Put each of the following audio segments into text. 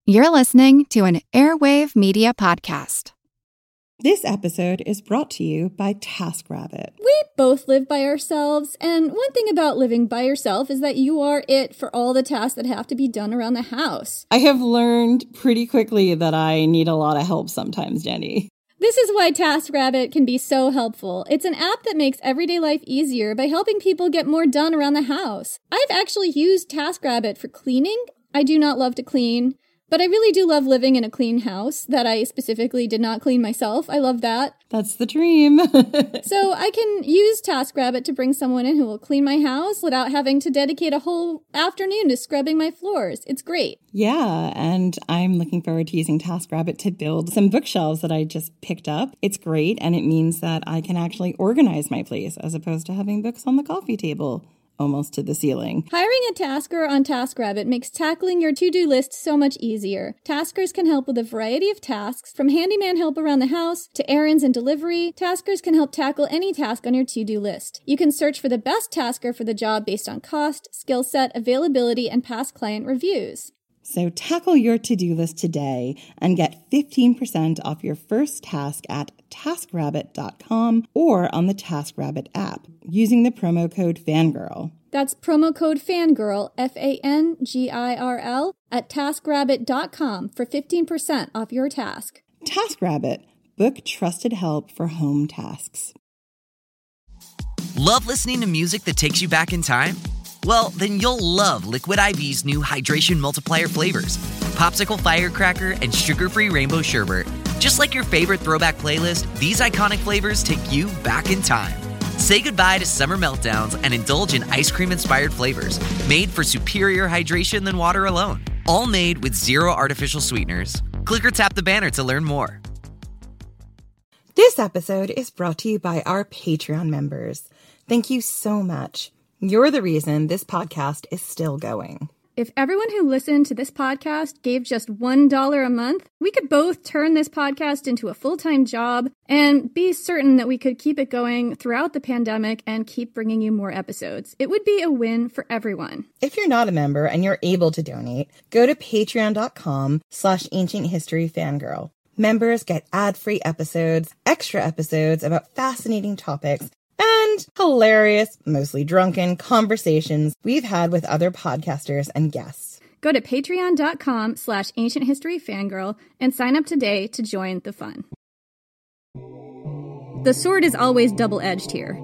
You're listening to an Airwave Media Podcast. This episode is brought to you by TaskRabbit. We both live by ourselves, and one thing about living by yourself is that you are it for all the tasks that have to be done around the house. I have learned pretty quickly that I need a lot of help sometimes, Jenny. This is why TaskRabbit can be so helpful. It's an app that makes everyday life easier by helping people get more done around the house. I've actually used TaskRabbit for cleaning. I do not love to clean, but I really do love living in a clean house that I specifically did not clean myself. I love that. That's the dream. So I can use TaskRabbit to bring someone in who will clean my house without having to dedicate a whole afternoon to scrubbing my floors. It's great. Yeah, and I'm looking forward to using TaskRabbit to build some bookshelves that I just picked up. It's great, and it means that I can actually organize my place as opposed to having books on the coffee table almost to the ceiling. Hiring a tasker on TaskRabbit makes tackling your to-do list so much easier. Taskers can help with a variety of tasks, from handyman help around the house to errands and delivery. Taskers can help tackle any task on your to-do list. You can search for the best tasker for the job based on cost, skill set, availability, and past client reviews. So tackle your to-do list today and get 15% off your first task at TaskRabbit.com or on the TaskRabbit app using the promo code FANGIRL. That's promo code FANGIRL, FANGIRL, at TaskRabbit.com for 15% off your task. TaskRabbit. Book trusted help for home tasks. Love listening to music that takes you back in time? Well, then you'll love Liquid IV's new Hydration Multiplier flavors, Popsicle Firecracker and Sugar-Free Rainbow Sherbet. Just like your favorite throwback playlist, these iconic flavors take you back in time. Say goodbye to summer meltdowns and indulge in ice cream-inspired flavors made for superior hydration than water alone. All made with zero artificial sweeteners. Click or tap the banner to learn more. This episode is brought to you by our Patreon members. Thank you so much. You're the reason this podcast is still going. If everyone who listened to this podcast gave just $1 a month, we could both turn this podcast into a full-time job and be certain that we could keep it going throughout the pandemic and keep bringing you more episodes. It would be a win for everyone. If you're not a member and you're able to donate, go to patreon.com/ancienthistoryfangirl. Members get ad-free episodes, extra episodes about fascinating topics, and hilarious, mostly drunken conversations we've had with other podcasters and guests. Go to patreon.com/ancienthistoryfangirl and sign up today to join the fun. The sword is always double-edged here.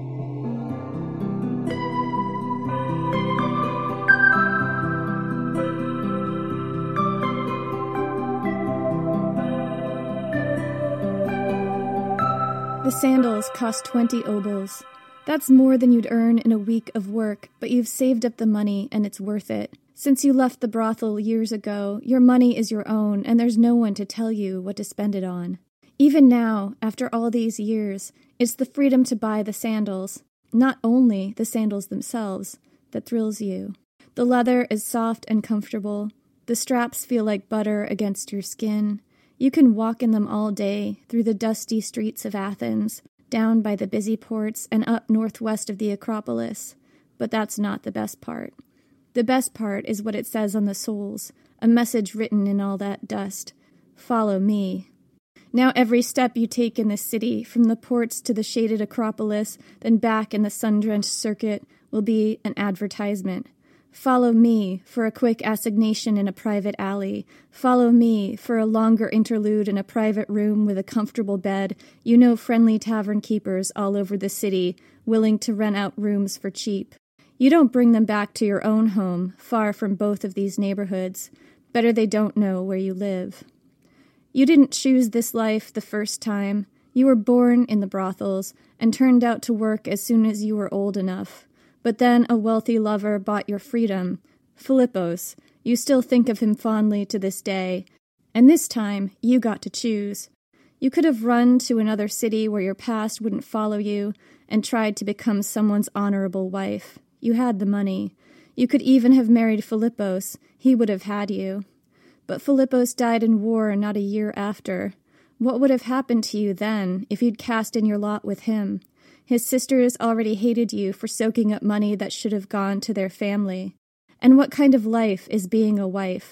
The sandals cost 20 obols. That's more than you'd earn in a week of work, but you've saved up the money and it's worth it. Since you left the brothel years ago, your money is your own and there's no one to tell you what to spend it on. Even now, after all these years, it's the freedom to buy the sandals, not only the sandals themselves, that thrills you. The leather is soft and comfortable. The straps feel like butter against your skin. You can walk in them all day through the dusty streets of Athens, down by the busy ports and up northwest of the Acropolis. But that's not the best part. The best part is what it says on the soles, a message written in all that dust. Follow me. Now every step you take in this city, from the ports to the shaded Acropolis, then back in the sun-drenched circuit, will be an advertisement. Follow me for a quick assignation in a private alley. Follow me for a longer interlude in a private room with a comfortable bed. You know friendly tavern keepers all over the city, willing to rent out rooms for cheap. You don't bring them back to your own home, far from both of these neighborhoods. Better they don't know where you live. You didn't choose this life the first time. You were born in the brothels and turned out to work as soon as you were old enough. But then a wealthy lover bought your freedom. Philippos, you still think of him fondly to this day. And this time, you got to choose. You could have run to another city where your past wouldn't follow you and tried to become someone's honorable wife. You had the money. You could even have married Philippos. He would have had you. But Philippos died in war not a year after. What would have happened to you then if you'd cast in your lot with him? His sisters already hated you for soaking up money that should have gone to their family. And what kind of life is being a wife?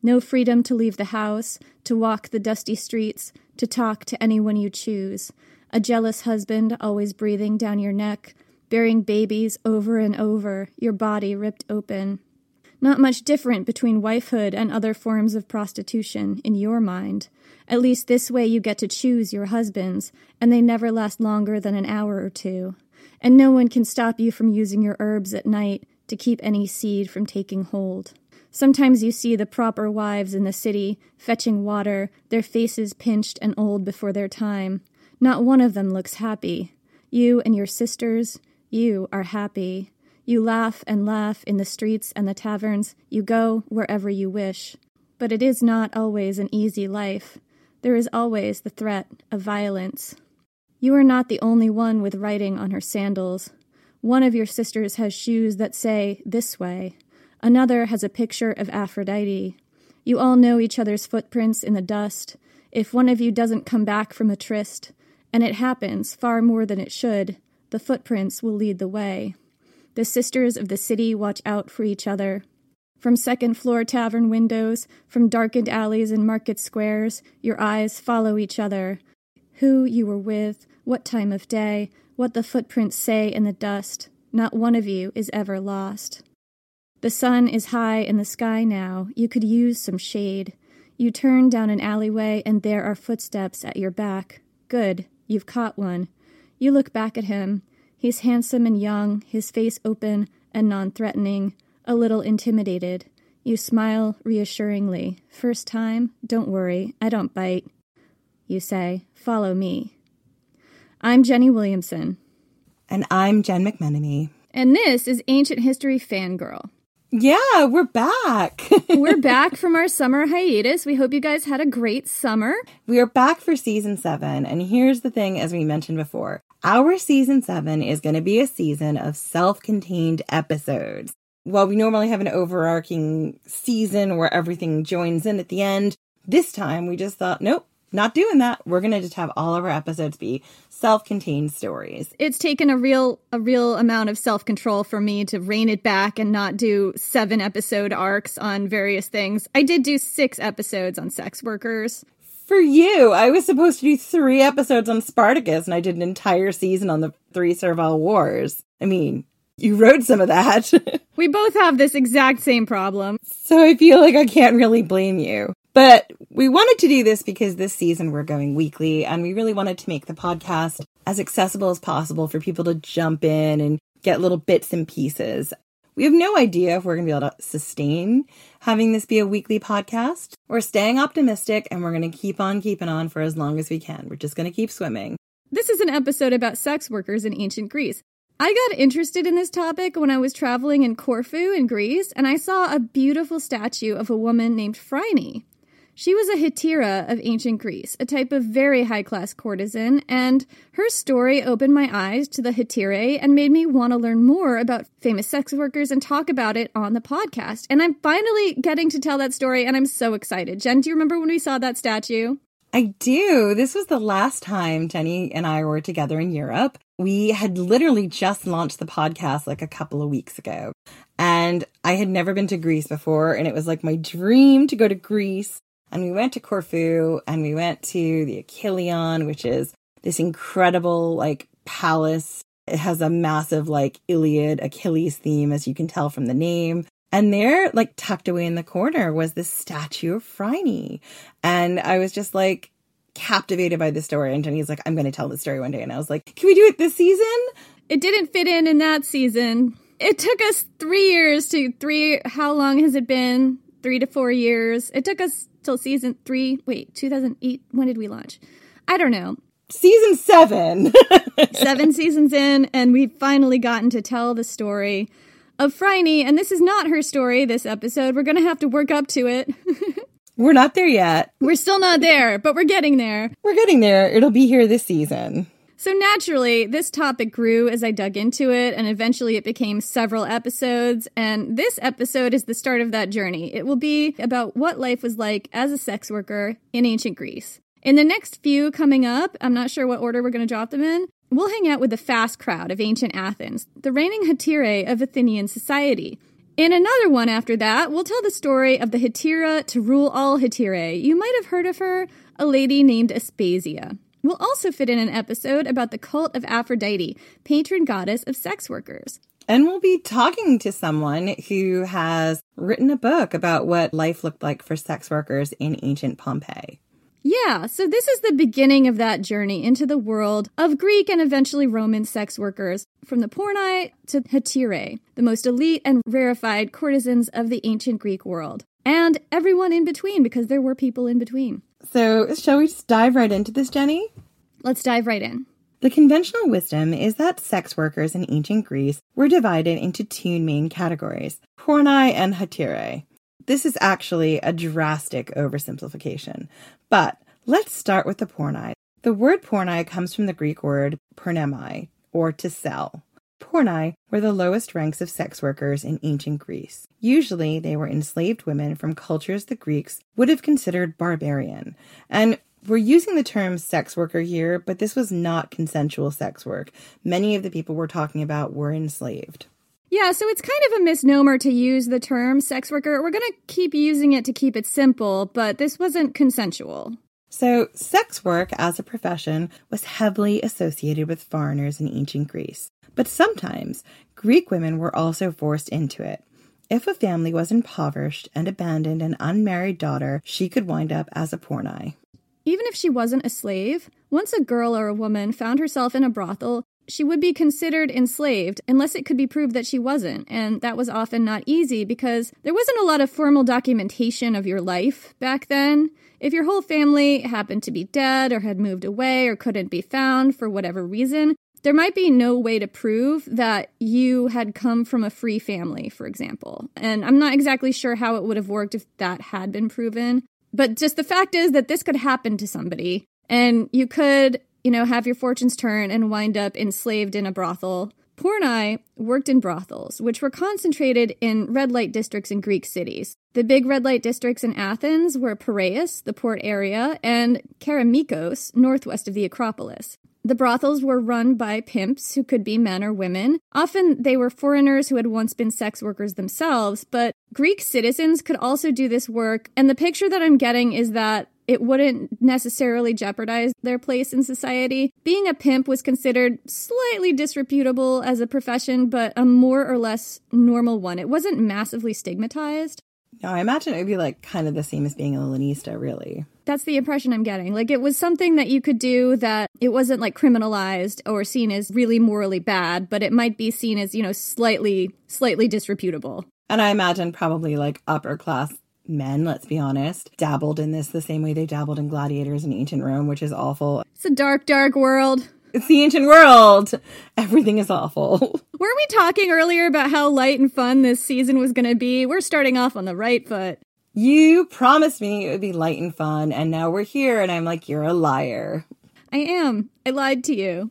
No freedom to leave the house, to walk the dusty streets, to talk to anyone you choose. A jealous husband always breathing down your neck, bearing babies over and over, your body ripped open. Not much different between wifehood and other forms of prostitution, in your mind. At least this way you get to choose your husbands, and they never last longer than an hour or two. And no one can stop you from using your herbs at night to keep any seed from taking hold. Sometimes you see the proper wives in the city, fetching water, their faces pinched and old before their time. Not one of them looks happy. You and your sisters, you are happy. You laugh and laugh in the streets and the taverns. You go wherever you wish. But it is not always an easy life. There is always the threat of violence. You are not the only one with writing on her sandals. One of your sisters has shoes that say, "This way." Another has a picture of Aphrodite. You all know each other's footprints in the dust. If one of you doesn't come back from a tryst, and it happens far more than it should, the footprints will lead the way. The sisters of the city watch out for each other. From second-floor tavern windows, from darkened alleys and market squares, your eyes follow each other. Who you were with, what time of day, what the footprints say in the dust. Not one of you is ever lost. The sun is high in the sky now. You could use some shade. You turn down an alleyway, and there are footsteps at your back. Good, you've caught one. You look back at him. He's handsome and young, his face open and non-threatening, a little intimidated. You smile reassuringly. First time? Don't worry, I don't bite. You say, "Follow me." I'm Jenny Williamson. And I'm Jen McMenemy. And this is Ancient History Fangirl. Yeah, we're back. We're back from our summer hiatus. We hope you guys had a great summer. We are back for season 7. And here's the thing, as we mentioned before, our season 7 is going to be a season of self-contained episodes. While we normally have an overarching season where everything joins in at the end, this time we just thought, nope, not doing that. We're going to just have all of our episodes be self-contained stories. It's taken a real amount of self-control for me to rein it back and not do 7-episode arcs on various things. I did do 6 episodes on sex workers. For you, I was supposed to do 3 episodes on Spartacus, and I did an entire season on the 3 Servile Wars. I mean, you wrote some of that. We both have this exact same problem. So I feel like I can't really blame you. But we wanted to do this because this season we're going weekly, and we really wanted to make the podcast as accessible as possible for people to jump in and get little bits and pieces. We have no idea if we're going to be able to sustain having this be a weekly podcast. We're staying optimistic, and we're going to keep on keeping on for as long as we can. We're just going to keep swimming. This is an episode about sex workers in ancient Greece. I got interested in this topic when I was traveling in Corfu in Greece, and I saw a beautiful statue of a woman named Phryne. She was a hetaira of ancient Greece, a type of very high-class courtesan, and her story opened my eyes to the hetairai and made me want to learn more about famous sex workers and talk about it on the podcast. And I'm finally getting to tell that story, and I'm so excited. Jen, do you remember when we saw that statue? I do. This was the last time Jenny and I were together in Europe. We had literally just launched the podcast like a couple of weeks ago. And I had never been to Greece before, and it was like my dream to go to Greece. And we went to Corfu, and we went to the Achilleion, which is this incredible, like, palace. It has a massive, like, Iliad Achilles theme, as you can tell from the name. And there, like, tucked away in the corner was this statue of Phryne. And I was just, like, captivated by the story. And Jenny's like, I'm going to tell the story one day. And I was like, can we do it this season? It didn't fit in that season. It took us 3 years how long has it been? 3 to 4 years. It took us till season 3. Wait, 2008. When did we launch? I don't know. Season 7. 7 seasons in, and we've finally gotten to tell the story of Phryne. And this is not her story this episode. We're going to have to work up to it. We're not there yet. We're still not there, but we're getting there. We're getting there. It'll be here this season. So naturally, this topic grew as I dug into it, and eventually it became several episodes, and this episode is the start of that journey. It will be about what life was like as a sex worker in ancient Greece. In the next few coming up, I'm not sure what order we're going to drop them in, we'll hang out with the fast crowd of ancient Athens, the reigning hetairai of Athenian society. In another one after that, we'll tell the story of the Hetera to rule all Heterae. You might have heard of her, a lady named Aspasia. We'll also fit in an episode about the cult of Aphrodite, patron goddess of sex workers. And we'll be talking to someone who has written a book about what life looked like for sex workers in ancient Pompeii. Yeah, so this is the beginning of that journey into the world of Greek and eventually Roman sex workers, from the Porni to Heterae, the most elite and rarefied courtesans of the ancient Greek world. And everyone in between, because there were people in between. So, shall we just dive right into this, Jenny? Let's dive right in. The conventional wisdom is that sex workers in ancient Greece were divided into two main categories, Porni and Heterae. This is actually a drastic oversimplification, but let's start with the Porni. The word Porni comes from the Greek word pornemai, or to sell. Porni were the lowest ranks of sex workers in ancient Greece. Usually, they were enslaved women from cultures the Greeks would have considered barbarian. And we're using the term sex worker here, but this was not consensual sex work. Many of the people we're talking about were enslaved. Yeah, so it's kind of a misnomer to use the term sex worker. We're going to keep using it to keep it simple, but this wasn't consensual. So, sex work as a profession was heavily associated with foreigners in ancient Greece. But sometimes, Greek women were also forced into it. If a family was impoverished and abandoned an unmarried daughter, she could wind up as a porni. Even if she wasn't a slave, once a girl or a woman found herself in a brothel, she would be considered enslaved unless it could be proved that she wasn't, and that was often not easy because there wasn't a lot of formal documentation of your life back then. If your whole family happened to be dead or had moved away or couldn't be found for whatever reason, there might be no way to prove that you had come from a free family, for example. And I'm not exactly sure how it would have worked if that had been proven. But just the fact is that this could happen to somebody, and you could, have your fortunes turn and wind up enslaved in a brothel. Porni worked in brothels, which were concentrated in red light districts in Greek cities. The big red light districts in Athens were Piraeus, the port area, and Keramikos, northwest of the Acropolis. The brothels were run by pimps who could be men or women. Often they were foreigners who had once been sex workers themselves, but Greek citizens could also do this work, and the picture that I'm getting is that it wouldn't necessarily jeopardize their place in society. Being a pimp was considered slightly disreputable as a profession, but a more or less normal one. It wasn't massively stigmatized. No, I imagine it would be like kind of the same as being a Lanista, really. That's the impression I'm getting. Like, it was something that you could do that it wasn't like criminalized or seen as really morally bad, but it might be seen as, slightly disreputable. And I imagine probably like upper class men, let's be honest, dabbled in this the same way they dabbled in gladiators in ancient Rome, which is awful. It's a dark, dark world. It's the ancient world. Everything is awful. Weren't we talking earlier about how light and fun this season was going to be? We're starting off on the right foot. You promised me it would be light and fun, and now we're here, and I'm like, you're a liar. I am. I lied to you.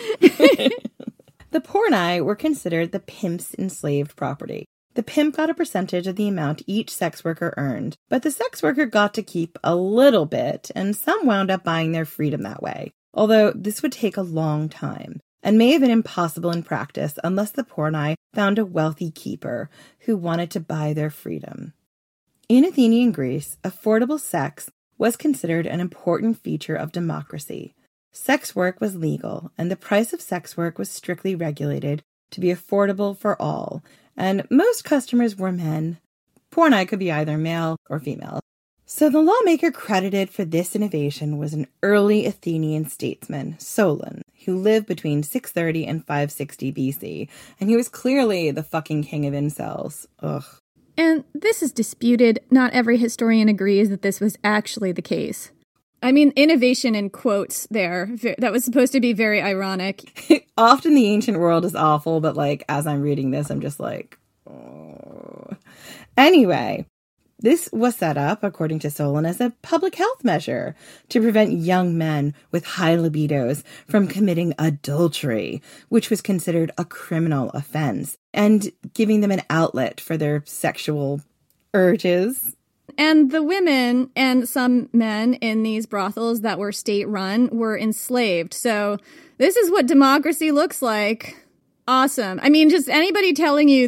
The porni were considered the pimp's enslaved property. The pimp got a percentage of the amount each sex worker earned, but the sex worker got to keep a little bit, and some wound up buying their freedom that way. Although this would take a long time, and may have been impossible in practice unless the porni found a wealthy keeper who wanted to buy their freedom. In Athenian Greece, affordable sex was considered an important feature of democracy. Sex work was legal, and the price of sex work was strictly regulated to be affordable for all, and most customers were men. Porni could be either male or female. So the lawmaker credited for this innovation was an early Athenian statesman, Solon, who lived between 630 and 560 BC, and he was clearly the fucking king of incels. Ugh. And this is disputed. Not every historian agrees that this was actually the case. I mean, innovation in quotes there. That was supposed to be very ironic. Often the ancient world is awful, but as I'm reading this, I'm just like, oh. Anyway, this was set up, according to Solon, as a public health measure to prevent young men with high libidos from committing adultery, which was considered a criminal offense, and giving them an outlet for their sexual urges. And the women and some men in these brothels that were state-run were enslaved. So this is what democracy looks like. Awesome. I mean, just anybody telling you that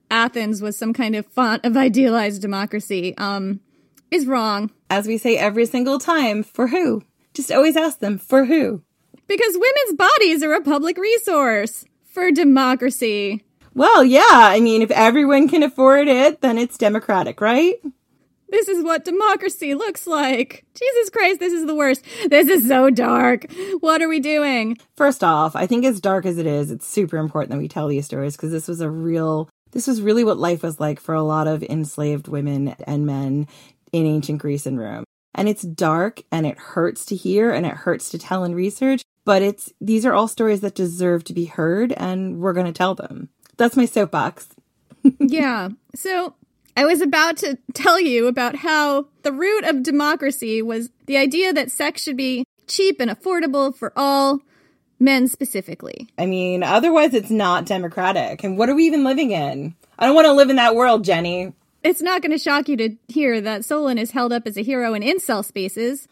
Athens was some kind of font of idealized democracy is wrong. As we say every single time, for who? Just always ask them, for who? Because women's bodies are a public resource for democracy. Well, yeah, I mean, if everyone can afford it, then it's democratic, right? This is what democracy looks like. Jesus Christ, this is the worst. This is so dark. What are we doing? First off, I think as dark as it is, it's super important that we tell these stories because this was really what life was like for a lot of enslaved women and men in ancient Greece and Rome. And it's dark and it hurts to hear and it hurts to tell and research, but these are all stories that deserve to be heard and we're going to tell them. That's my soapbox. Yeah. So I was about to tell you about how the root of democracy was the idea that sex should be cheap and affordable for all, men specifically. I mean, otherwise it's not democratic. And what are we even living in? I don't want to live in that world, Jenny. It's not going to shock you to hear that Solon is held up as a hero in incel spaces.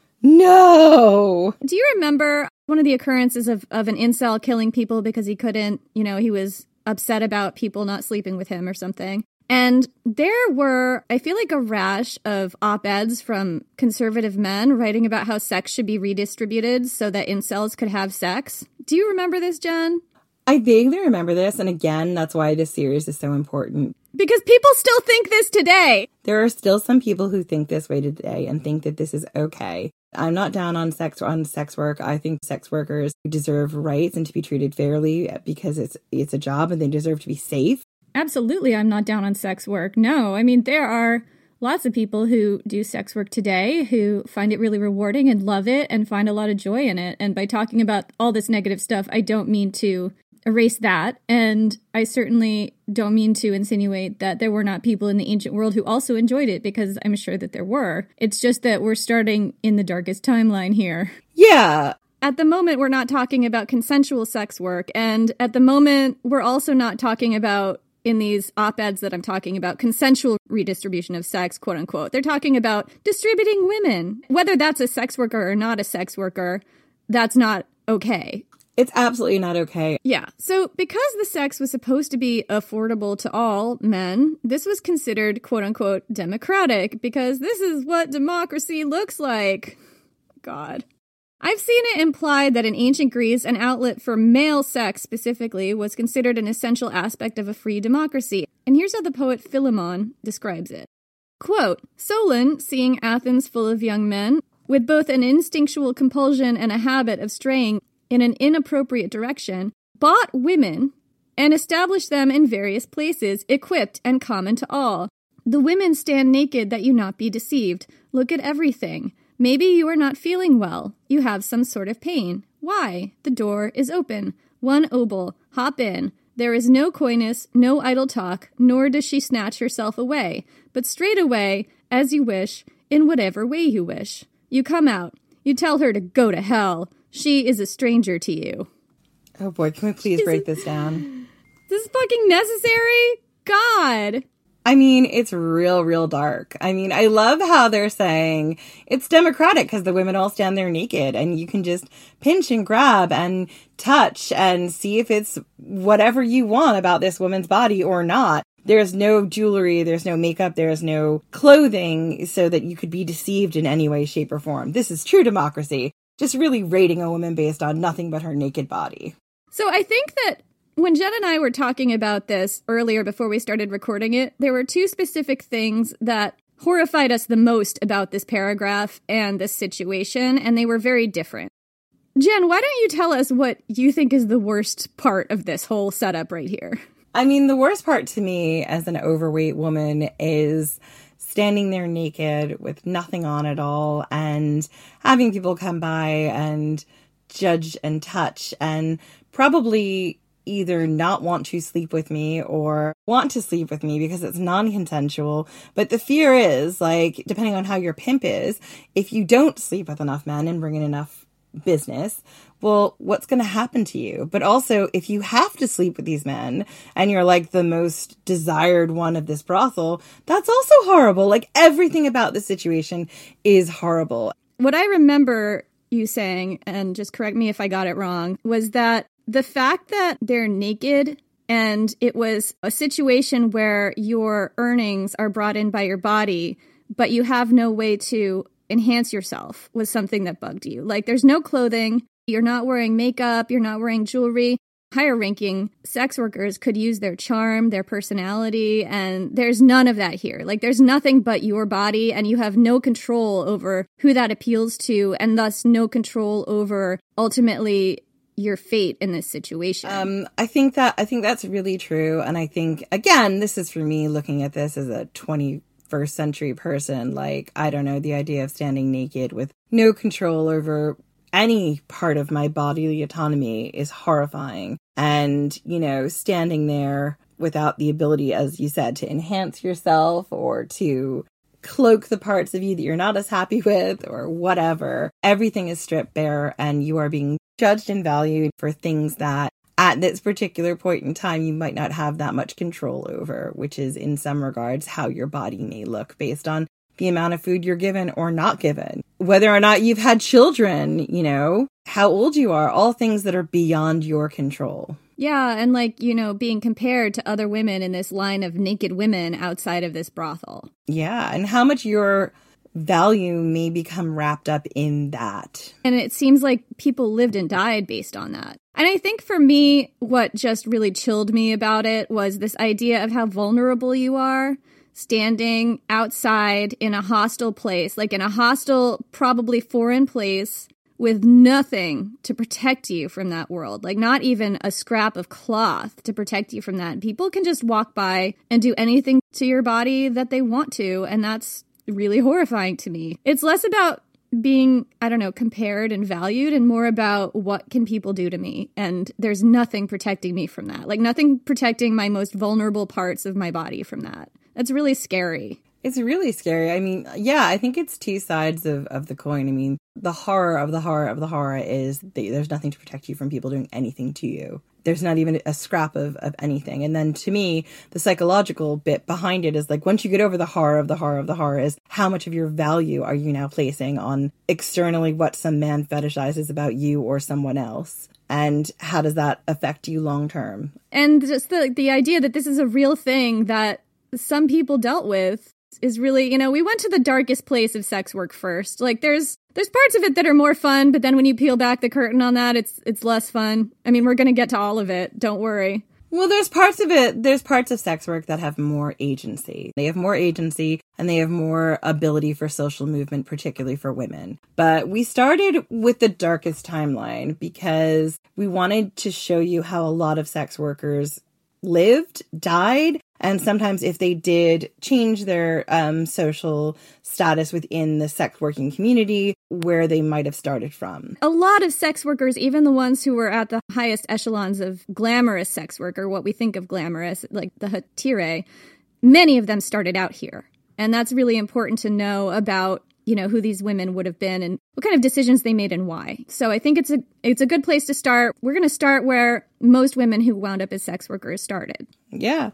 No! Do you remember one of the occurrences of an incel killing people because he couldn't, he was upset about people not sleeping with him or something? And there were, I feel like, a rash of op-eds from conservative men writing about how sex should be redistributed so that incels could have sex. Do you remember this, Jen? I vaguely remember this, and again, that's why this series is so important. Because people still think this today. There are still some people who think this way today and think that this is okay. I'm not down on sex work. I think sex workers deserve rights and to be treated fairly because it's a job and they deserve to be safe. Absolutely, I'm not down on sex work. No, I mean, there are lots of people who do sex work today who find it really rewarding and love it and find a lot of joy in it. And by talking about all this negative stuff, I don't mean to erase that. And I certainly don't mean to insinuate that there were not people in the ancient world who also enjoyed it, because I'm sure that there were. It's just that we're starting in the darkest timeline here. Yeah. At the moment, we're not talking about consensual sex work. And at the moment, we're also not talking about, in these op-eds that I'm talking about, consensual redistribution of sex, quote unquote. They're talking about distributing women. Whether that's a sex worker or not a sex worker, that's not okay. It's absolutely not okay. Yeah. So because the sex was supposed to be affordable to all men, this was considered, quote unquote, democratic, because this is what democracy looks like. God. I've seen it implied that in ancient Greece, an outlet for male sex specifically was considered an essential aspect of a free democracy. And here's how the poet Philemon describes it. Quote, Solon, seeing Athens full of young men, with both an instinctual compulsion and a habit of straying in an inappropriate direction, bought women and established them in various places, equipped and common to all. The women stand naked that you not be deceived. Look at everything. Maybe you are not feeling well. You have some sort of pain. Why? The door is open. 1 obol. Hop in. There is no coyness, no idle talk, nor does she snatch herself away, but straight away, as you wish, in whatever way you wish. You come out. You tell her to go to hell. She is a stranger to you. Oh boy, can we please break this down? This is fucking necessary? God. I mean, it's real dark. I mean, I love how they're saying it's democratic because the women all stand there naked and you can just pinch and grab and touch and see if it's whatever you want about this woman's body or not. There's no jewelry, there's no makeup, there's no clothing so that you could be deceived in any way, shape, or form. This is true democracy. Just really rating a woman based on nothing but her naked body. So I think that when Jen and I were talking about this earlier before we started recording it, there were 2 specific things that horrified us the most about this paragraph and this situation, and they were very different. Jen, why don't you tell us what you think is the worst part of this whole setup right here? I mean, the worst part to me as an overweight woman is standing there naked with nothing on at all and having people come by and judge and touch and probably either not want to sleep with me or want to sleep with me because it's non-consensual. But the fear is, like, depending on how your pimp is, if you don't sleep with enough men and bring in enough business, well, what's going to happen to you? But also, if you have to sleep with these men and you're like the most desired one of this brothel, that's also horrible. Like, everything about the situation is horrible. What I remember you saying, and just correct me if I got it wrong, was that the fact that they're naked And it was a situation where your earnings are brought in by your body, but you have no way to enhance yourself, was something that bugged you. Like, there's no clothing, you're not wearing makeup, you're not wearing jewelry. Higher ranking sex workers could use their charm, their personality, and there's none of that here. Like, there's nothing but your body, and you have no control over who that appeals to, and thus no control over ultimately your fate in this situation. I think that's really true. And I think, again, this is for me looking at this as a 21st century person. Like, I don't know, the idea of standing naked with no control over any part of my bodily autonomy is horrifying. And, you know, standing there without the ability, as you said, to enhance yourself or to cloak the parts of you that you're not as happy with or whatever. Everything is stripped bare and you are being judged and valued for things that at this particular point in time you might not have that much control over, which is in some regards how your body may look based on the amount of food you're given or not given, whether or not you've had children, you know, how old you are, all things that are beyond your control. Yeah, and like, you know, being compared to other women in this line of naked women outside of this brothel. Yeah, and how much your value may become wrapped up in that. And it seems like people lived and died based on that. And I think for me, what just really chilled me about it was this idea of how vulnerable you are standing outside in a hostile place, like in a hostile, probably foreign place, with nothing to protect you from that world, like not even a scrap of cloth to protect you from that. People can just walk by and do anything to your body that they want to, and that's really horrifying to me. It's less about being, I don't know, compared and valued, and more about what can people do to me, and there's nothing protecting me from that, like nothing protecting my most vulnerable parts of my body from that. That's really scary. It's really scary. I mean, yeah, I think it's two sides of the coin. I mean, the horror of the horror of the horror is that there's nothing to protect you from people doing anything to you. There's not even a scrap of anything. And then to me, the psychological bit behind it is like, once you get over the horror of the horror of the horror is how much of your value are you now placing on externally what some man fetishizes about you or someone else? And how does that affect you long term? And just the idea that this is a real thing that some people dealt with is really, you know, we went to the darkest place of sex work first. Like there's parts of it that are more fun, but then when you peel back the curtain on that, it's less fun. I mean, we're going to get to all of it. Don't worry. Well, there's parts of sex work that have more agency. They have more agency and they have more ability for social movement, particularly for women. But we started with the darkest timeline because we wanted to show you how a lot of sex workers lived, died, and sometimes if they did change their social status within the sex working community, where they might have started from. A lot of sex workers, even the ones who were at the highest echelons of glamorous sex work, or what we think of glamorous, like the hātire, many of them started out here. And that's really important to know about, you know, who these women would have been and what kind of decisions they made and why. So I think it's a good place to start. We're going to start where most women who wound up as sex workers started. Yeah.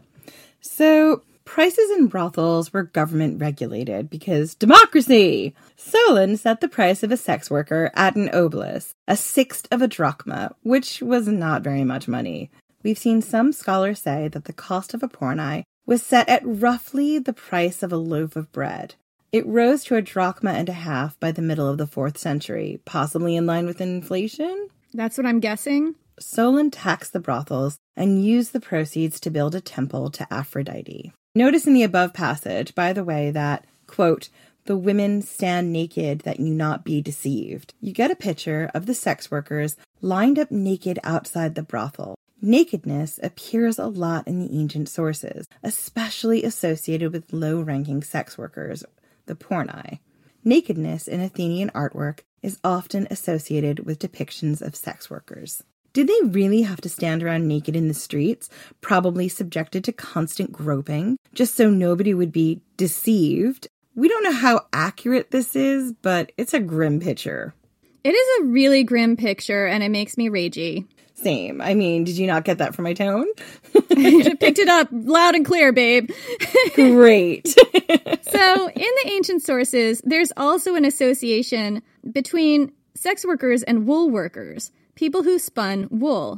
So prices in brothels were government regulated because democracy. Solon set the price of a sex worker at an obolus, a sixth of a drachma, which was not very much money. We've seen some scholars say that the cost of a porni was set at roughly the price of a loaf of bread. It rose to a drachma and a half by the middle of the 4th century, possibly in line with inflation? That's what I'm guessing. Solon taxed the brothels and used the proceeds to build a temple to Aphrodite. Notice in the above passage, by the way, that, quote, the women stand naked that you not be deceived. You get a picture of the sex workers lined up naked outside the brothel. Nakedness appears a lot in the ancient sources, especially associated with low-ranking sex workers, the porni. Nakedness in Athenian artwork is often associated with depictions of sex workers. Did they really have to stand around naked in the streets, probably subjected to constant groping, just so nobody would be deceived? We don't know how accurate this is, but it's a grim picture. It is a really grim picture, and it makes me ragey. Same. I mean, did you not get that from my tone? Picked it up loud and clear, babe. Great. So, in the ancient sources, there's also an association between sex workers and wool workers, people who spun wool.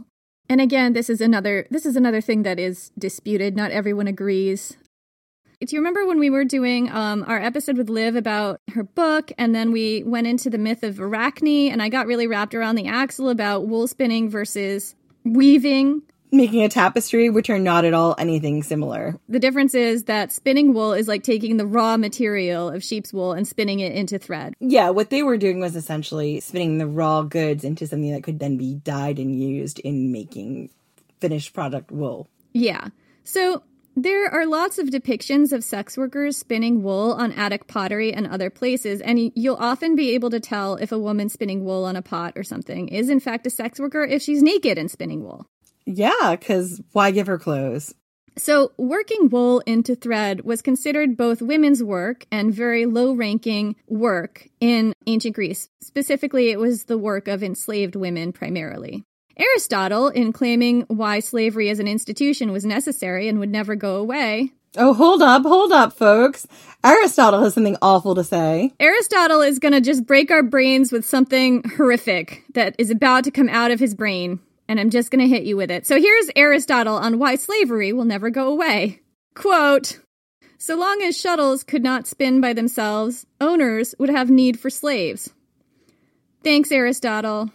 And again, this is another thing that is disputed. Not everyone agrees. Do you remember when we were doing our episode with Liv about her book, and then we went into the myth of Arachne, and I got really wrapped around the axle about wool spinning versus weaving? Making a tapestry, which are not at all anything similar. The difference is that spinning wool is like taking the raw material of sheep's wool and spinning it into thread. Yeah, what they were doing was essentially spinning the raw goods into something that could then be dyed and used in making finished product wool. Yeah. So there are lots of depictions of sex workers spinning wool on Attic pottery and other places, and you'll often be able to tell if a woman spinning wool on a pot or something is in fact a sex worker if she's naked and spinning wool. Yeah, because why give her clothes? So working wool into thread was considered both women's work and very low-ranking work in ancient Greece. Specifically, it was the work of enslaved women primarily. Aristotle, in claiming why slavery as an institution was necessary and would never go away. Oh, hold up, folks. Aristotle has something awful to say. Aristotle is going to just break our brains with something horrific that is about to come out of his brain, and I'm just going to hit you with it. So here's Aristotle on why slavery will never go away. Quote, "So long as shuttles could not spin by themselves, owners would have need for slaves." Thanks, Aristotle.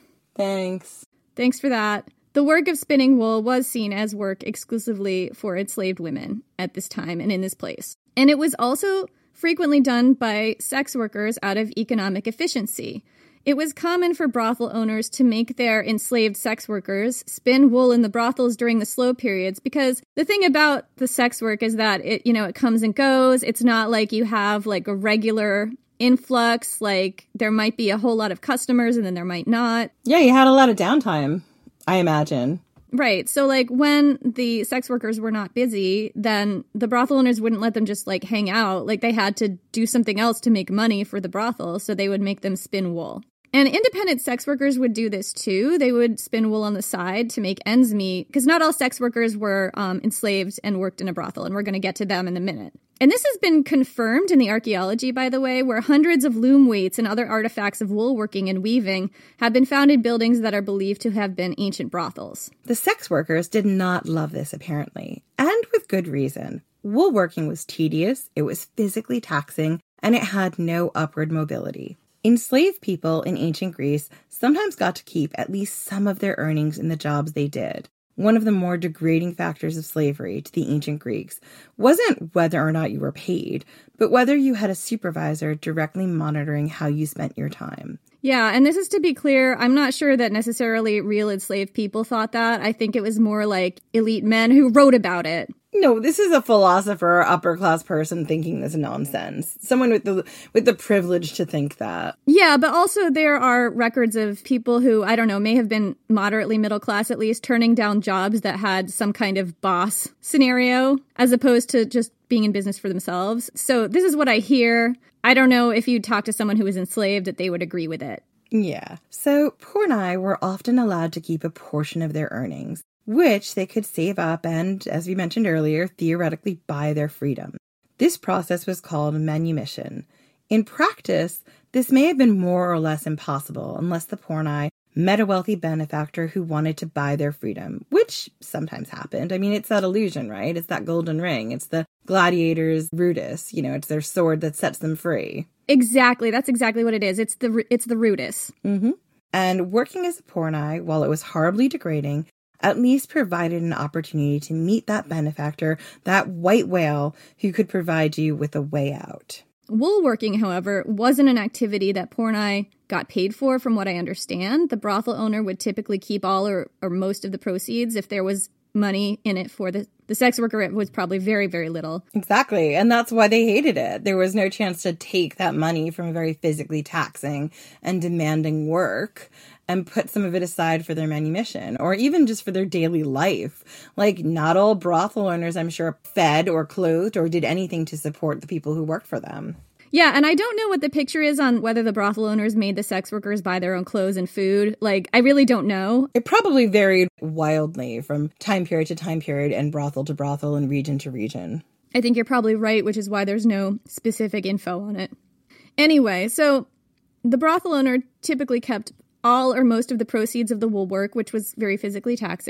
Thanks for that. The work of spinning wool was seen as work exclusively for enslaved women at this time and in this place. And it was also frequently done by sex workers out of economic efficiency. It was common for brothel owners to make their enslaved sex workers spin wool in the brothels during the slow periods, because the thing about the sex work is that it comes and goes. It's not like you have like a regular influx, like there might be a whole lot of customers and then there might not. Yeah, you had a lot of downtime, I imagine. Right. So like when the sex workers were not busy, then the brothel owners wouldn't let them just like hang out. Like they had to do something else to make money for the brothel. So they would make them spin wool. And independent sex workers would do this too. They would spin wool on the side to make ends meet, because not all sex workers were enslaved and worked in a brothel, and we're going to get to them in a minute. And this has been confirmed in the archaeology, by the way, where hundreds of loom weights and other artifacts of woolworking and weaving have been found in buildings that are believed to have been ancient brothels. The sex workers did not love this, apparently, and with good reason. Woolworking was tedious, it was physically taxing, and it had no upward mobility. Enslaved people in ancient Greece sometimes got to keep at least some of their earnings in the jobs they did. One of the more degrading factors of slavery to the ancient Greeks wasn't whether or not you were paid, but whether you had a supervisor directly monitoring how you spent your time. Yeah, and this is to be clear, I'm not sure that necessarily real enslaved people thought that. I think it was more like elite men who wrote about it. No, this is a philosopher or upper class person thinking this nonsense. Someone with the privilege to think that. Yeah, but also there are records of people who, I don't know, may have been moderately middle class at least, turning down jobs that had some kind of boss scenario, as opposed to just being in business for themselves. So this is what I hear. I don't know if you talk to someone who was enslaved that they would agree with it. Yeah. So Pornai were often allowed to keep a portion of their earnings, which they could save up and, as we mentioned earlier, theoretically buy their freedom. This process was called manumission. In practice, this may have been more or less impossible unless the Pornai met a wealthy benefactor who wanted to buy their freedom, which sometimes happened. I mean, it's that illusion, right? It's that golden ring. It's the gladiator's rudis. It's their sword that sets them free. Exactly. That's exactly what it is. It's the rudis. Mm-hmm. And working as a Pornai, while it was horribly degrading, at least provided an opportunity to meet that benefactor, that white whale who could provide you with a way out. Woolworking, however, wasn't an activity that Pornai got paid for, from what I understand. The brothel owner would typically keep all or most of the proceeds. If there was money in it for the sex worker, it was probably very, very little. Exactly. And that's why they hated it. There was no chance to take that money from a very physically taxing and demanding work and put some of it aside for their manumission, or even just for their daily life. Like, not all brothel owners, I'm sure, fed or clothed or did anything to support the people who worked for them. Yeah, and I don't know what the picture is on whether the brothel owners made the sex workers buy their own clothes and food. Like, I really don't know. It probably varied wildly from time period to time period and brothel to brothel and region to region. I think you're probably right, which is why there's no specific info on it. Anyway, so the brothel owner typically kept all or most of the proceeds of the wool work, which was very physically taxing.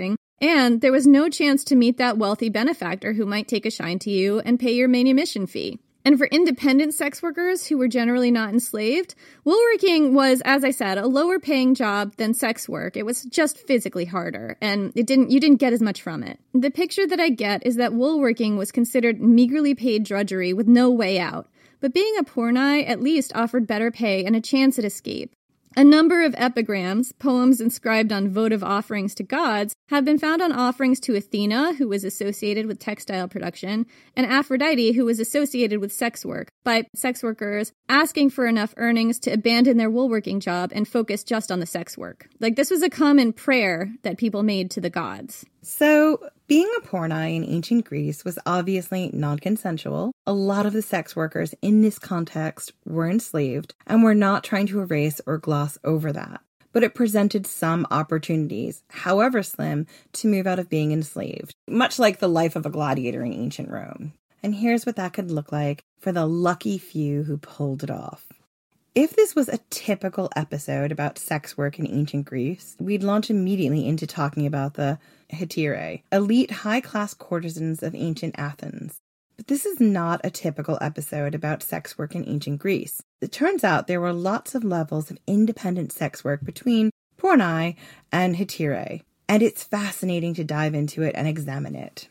And there was no chance to meet that wealthy benefactor who might take a shine to you and pay your manumission fee. And for independent sex workers who were generally not enslaved, woolworking was, as I said, a lower paying job than sex work. It was just physically harder, and you didn't get as much from it. The picture that I get is that woolworking was considered meagerly paid drudgery with no way out. But being a pornai at least offered better pay and a chance at escape. A number of epigrams, poems inscribed on votive offerings to gods, have been found on offerings to Athena, who was associated with textile production, and Aphrodite, who was associated with sex work, by sex workers asking for enough earnings to abandon their woolworking job and focus just on the sex work. Like, this was a common prayer that people made to the gods. So, being a pornai in ancient Greece was obviously non-consensual. A lot of the sex workers in this context were enslaved, and we're not trying to erase or gloss over that. But it presented some opportunities, however slim, to move out of being enslaved, much like the life of a gladiator in ancient Rome. And here's what that could look like for the lucky few who pulled it off. If this was a typical episode about sex work in ancient Greece, we'd launch immediately into talking about the hetairae, elite high-class courtesans of ancient Athens. But this is not a typical episode about sex work in ancient Greece. It turns out there were lots of levels of independent sex work between pornai and hetairae, and it's fascinating to dive into it and examine it.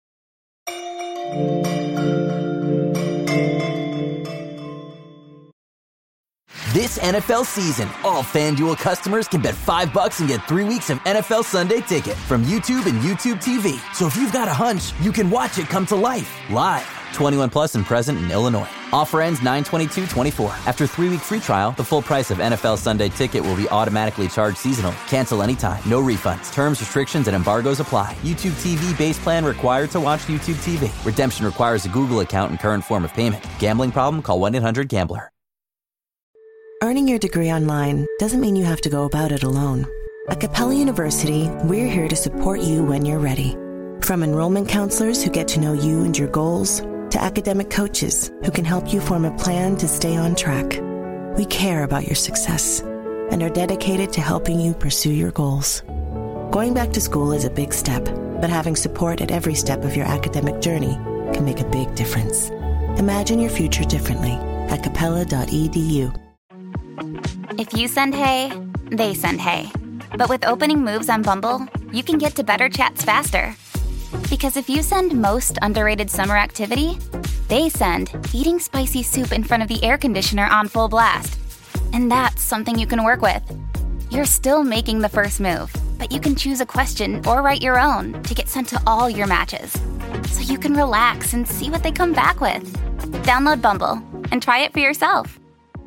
This NFL season, all FanDuel customers can bet $5 and get 3 weeks of NFL Sunday Ticket from YouTube and YouTube TV. So if you've got a hunch, you can watch it come to life live. 21 plus and present in Illinois. Offer ends 9/22/24. After 3-week free trial, the full price of NFL Sunday Ticket will be automatically charged seasonally. Cancel anytime. No refunds. Terms, restrictions, and embargoes apply. YouTube TV base plan required to watch YouTube TV. Redemption requires a Google account and current form of payment. Gambling problem? Call 1-800-GAMBLER. Earning your degree online doesn't mean you have to go about it alone. At Capella University, we're here to support you when you're ready. From enrollment counselors who get to know you and your goals, to academic coaches who can help you form a plan to stay on track. We care about your success and are dedicated to helping you pursue your goals. Going back to school is a big step, but having support at every step of your academic journey can make a big difference. Imagine your future differently at capella.edu. If you send hey, they send hey. But with opening moves on Bumble, you can get to better chats faster. Because if you send most underrated summer activity, they send eating spicy soup in front of the air conditioner on full blast. And that's something you can work with. You're still making the first move, but you can choose a question or write your own to get sent to all your matches. So you can relax and see what they come back with. Download Bumble and try it for yourself.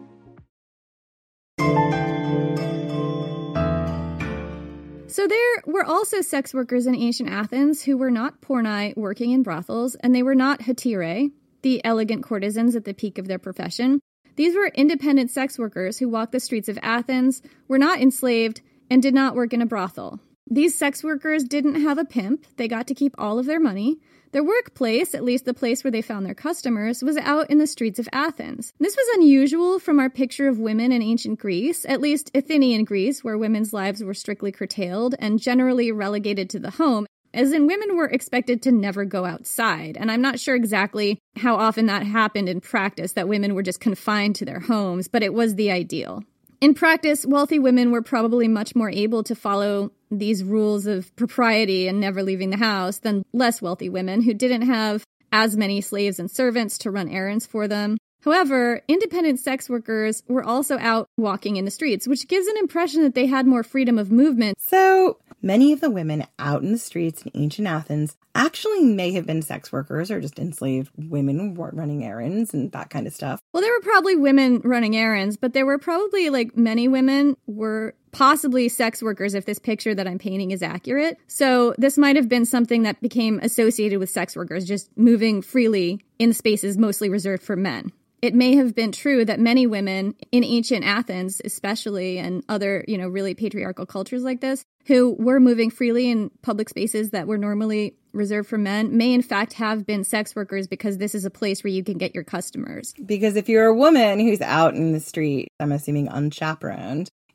So there were also sex workers in ancient Athens who were not pornai working in brothels, and they were not hetairae, the elegant courtesans at the peak of their profession. These were independent sex workers who walked the streets of Athens, were not enslaved, and did not work in a brothel. These sex workers didn't have a pimp. They got to keep all of their money. Their workplace, at least the place where they found their customers, was out in the streets of Athens. This was unusual from our picture of women in ancient Greece, at least Athenian Greece, where women's lives were strictly curtailed and generally relegated to the home, as in women were expected to never go outside. And I'm not sure exactly how often that happened in practice, that women were just confined to their homes, but it was the ideal. In practice, wealthy women were probably much more able to follow these rules of propriety and never leaving the house than less wealthy women who didn't have as many slaves and servants to run errands for them. However, independent sex workers were also out walking in the streets, which gives an impression that they had more freedom of movement. So, many of the women out in the streets in ancient Athens actually may have been sex workers or just enslaved women running errands and that kind of stuff. Well, there were probably women running errands, but there were probably, many women were possibly sex workers if this picture that I'm painting is accurate. So this might have been something that became associated with sex workers, just moving freely in spaces mostly reserved for men. It may have been true that many women in ancient Athens, especially, and other, really patriarchal cultures like this, who were moving freely in public spaces that were normally reserved for men, may in fact have been sex workers because this is a place where you can get your customers. Because if you're a woman who's out in the street, I'm assuming unchaperoned,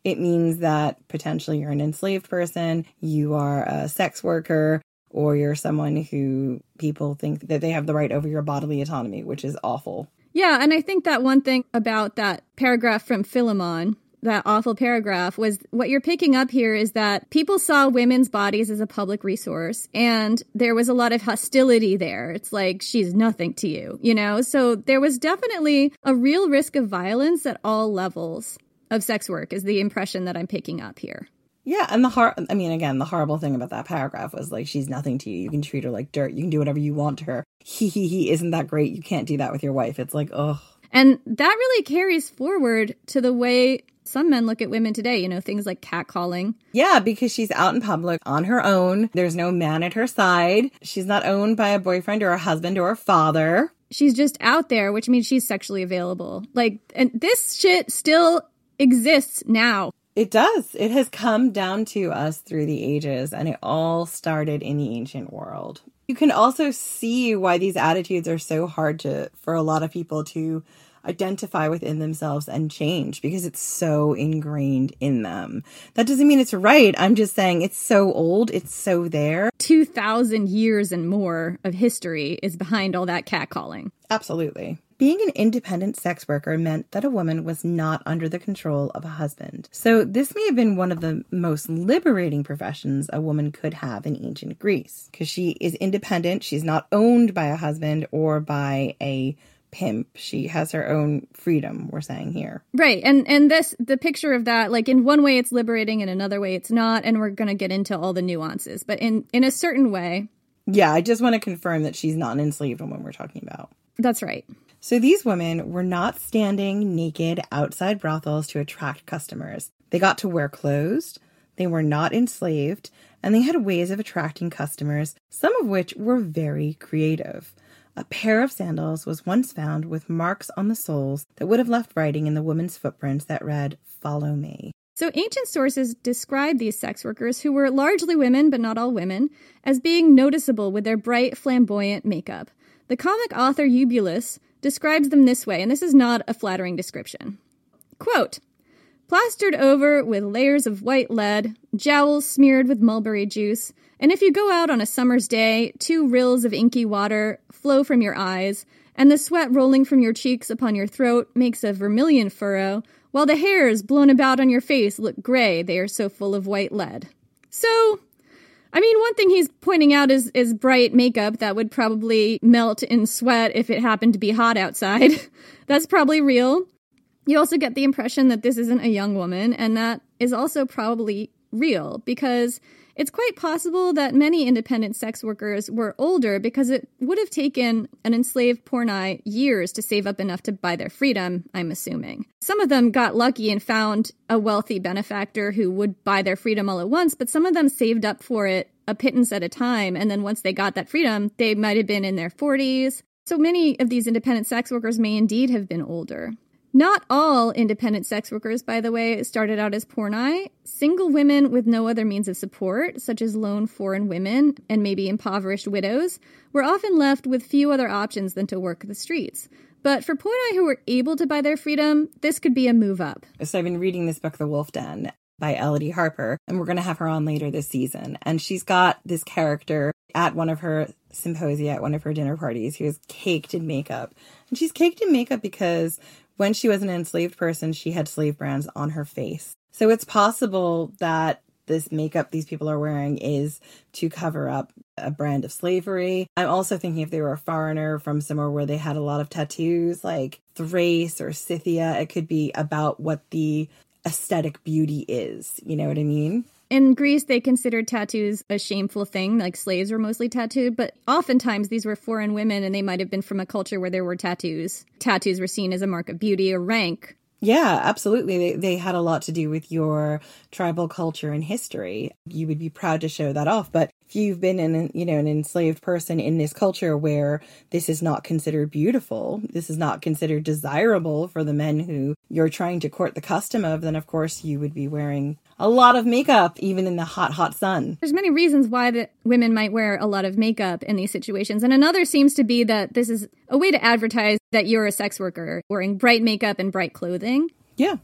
It means that potentially you're an enslaved person, you are a sex worker, or you're someone who people think that they have the right over your bodily autonomy, which is awful. Yeah, and I think that one thing about that paragraph from Philemon, that awful paragraph, was what you're picking up here is that people saw women's bodies as a public resource, and there was a lot of hostility there. It's like, she's nothing to you, you know? So there was definitely a real risk of violence at all levels of sex work is the impression that I'm picking up here. Yeah, and the horrible thing about that paragraph was like, she's nothing to you. You can treat her like dirt. You can do whatever you want to her. Isn't that great? You can't do that with your wife. It's like, ugh. And that really carries forward to the way some men look at women today, you know, things like catcalling. Yeah, because she's out in public on her own. There's no man at her side. She's not owned by a boyfriend or a husband or a father. She's just out there, which means she's sexually available. Like, and this shit still exists now. It does. It has come down to us through the ages, and it all started in the ancient world. You can also see why these attitudes are so hard for a lot of people to identify within themselves and change, because it's so ingrained in them. That doesn't mean it's right. I'm just saying it's so old. It's so there. 2,000 years and more of history is behind all that catcalling. Absolutely. Being an independent sex worker meant that a woman was not under the control of a husband. So this may have been one of the most liberating professions a woman could have in ancient Greece, because she is independent. She's not owned by a husband or by a pimp. She has her own freedom, we're saying here. Right. And the picture of that, like, in one way it's liberating, in another way it's not, and we're going to get into all the nuances. But in a certain way. Yeah, I just want to confirm that she's not an enslaved woman we're talking about. That's right. So these women were not standing naked outside brothels to attract customers. They got to wear clothes, they were not enslaved, and they had ways of attracting customers, some of which were very creative. A pair of sandals was once found with marks on the soles that would have left writing in the woman's footprints that read, "Follow me." So ancient sources describe these sex workers, who were largely women, but not all women, as being noticeable with their bright, flamboyant makeup. The comic author Eubulus describes them this way, and this is not a flattering description. Quote, "Plastered over with layers of white lead, jowls smeared with mulberry juice, and if you go out on a summer's day, 2 rills of inky water flow from your eyes, and the sweat rolling from your cheeks upon your throat makes a vermilion furrow, while the hairs blown about on your face look gray, they are so full of white lead." So, I mean, one thing he's pointing out is bright makeup that would probably melt in sweat if it happened to be hot outside. That's probably real. You also get the impression that this isn't a young woman, and that is also probably real, because it's quite possible that many independent sex workers were older, because it would have taken an enslaved pornai years to save up enough to buy their freedom, I'm assuming. Some of them got lucky and found a wealthy benefactor who would buy their freedom all at once, but some of them saved up for it a pittance at a time, and then once they got that freedom, they might have been in their 40s. So many of these independent sex workers may indeed have been older. Not all independent sex workers, by the way, started out as pornai. Single women with no other means of support, such as lone foreign women and maybe impoverished widows, were often left with few other options than to work the streets. But for pornai who were able to buy their freedom, this could be a move up. So I've been reading this book, The Wolf Den, by Elodie Harper, and we're going to have her on later this season. And she's got this character at one of her symposia, at one of her dinner parties, who is caked in makeup. And she's caked in makeup because when she was an enslaved person, she had slave brands on her face. So it's possible that this makeup these people are wearing is to cover up a brand of slavery. I'm also thinking if they were a foreigner from somewhere where they had a lot of tattoos, like Thrace or Scythia, it could be about what the aesthetic beauty is. You know what I mean? In Greece, they considered tattoos a shameful thing, like slaves were mostly tattooed, but oftentimes these were foreign women, and they might have been from a culture where there were tattoos. Tattoos were seen as a mark of beauty or rank. Yeah, absolutely. They had a lot to do with your tribal culture and history. You would be proud to show that off. But if you've been an enslaved person in this culture where this is not considered beautiful, this is not considered desirable for the men who you're trying to court the custom of, then of course you would be wearing a lot of makeup, even in the hot, hot sun. There's many reasons why the women might wear a lot of makeup in these situations. And another seems to be that this is a way to advertise that you're a sex worker, wearing bright makeup and bright clothing. Yeah.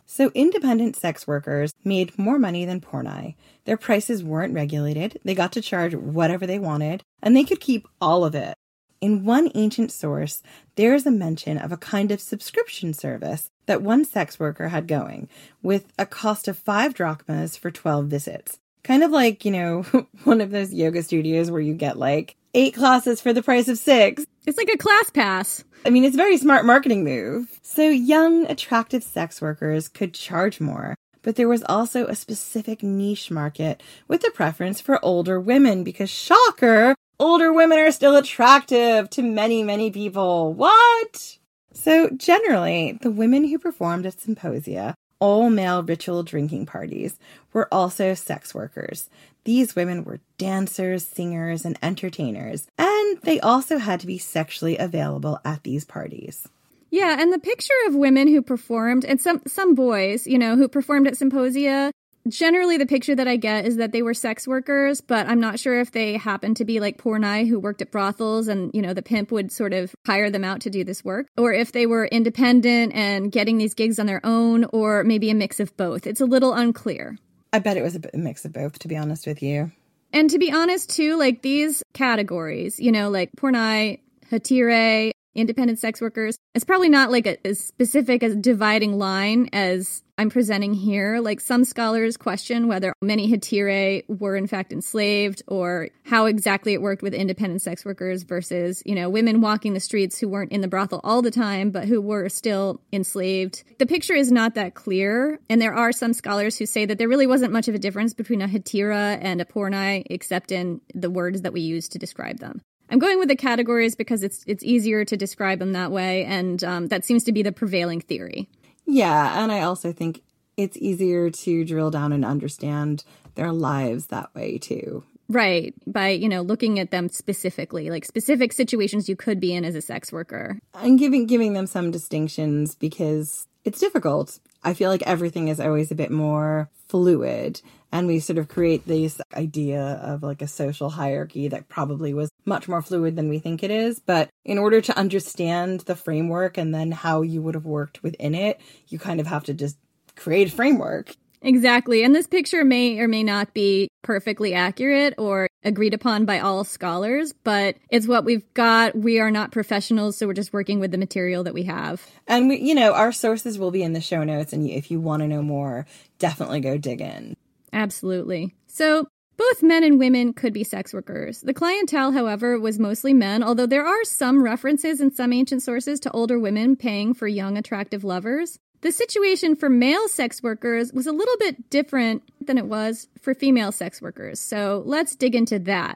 So independent sex workers made more money than porni. Their prices weren't regulated, they got to charge whatever they wanted, and they could keep all of it. In one ancient source, there is a mention of a kind of subscription service that one sex worker had going, with a cost of 5 drachmas for 12 visits. Kind of like, one of those yoga studios where you get 8 classes for the price of 6. It's like a class pass. I mean, it's a very smart marketing move. So young, attractive sex workers could charge more, but there was also a specific niche market with a preference for older women because, shocker, older women are still attractive to many, many people. What? So generally, the women who performed at symposia, all-male ritual drinking parties, were also sex workers. These women were dancers, singers, and entertainers, and they also had to be sexually available at these parties. Yeah, and the picture of women who performed, and some boys, who performed at symposia, generally the picture that I get is that they were sex workers, but I'm not sure if they happened to be like porni who worked at brothels and, the pimp would sort of hire them out to do this work, or if they were independent and getting these gigs on their own, or maybe a mix of both. It's a little unclear. I bet it was a mix of both, to be honest with you. And to be honest, too, these categories, porni, hetire, independent sex workers, it's probably not as specific as dividing line as I'm presenting here. Some scholars question whether many hetire were in fact enslaved or how exactly it worked with independent sex workers versus, women walking the streets who weren't in the brothel all the time, but who were still enslaved. The picture is not that clear. And there are some scholars who say that there really wasn't much of a difference between a hetire and a porni, except in the words that we use to describe them. I'm going with the categories because it's easier to describe them that way, and that seems to be the prevailing theory. Yeah, and I also think it's easier to drill down and understand their lives that way, too. Right, by, looking at them specifically, specific situations you could be in as a sex worker. And giving them some distinctions because it's difficult. I feel like everything is always a bit more fluid, and we sort of create this idea of a social hierarchy that probably was much more fluid than we think it is. But in order to understand the framework and then how you would have worked within it, you kind of have to just create a framework. Exactly. And this picture may or may not be perfectly accurate or agreed upon by all scholars, but it's what we've got. We are not professionals, so we're just working with the material that we have. And our sources will be in the show notes, and if you want to know more, definitely go dig in. Absolutely. So both men and women could be sex workers. The clientele, however, was mostly men, although there are some references in some ancient sources to older women paying for young, attractive lovers. The situation for male sex workers was a little bit different than it was for female sex workers. So let's dig into that.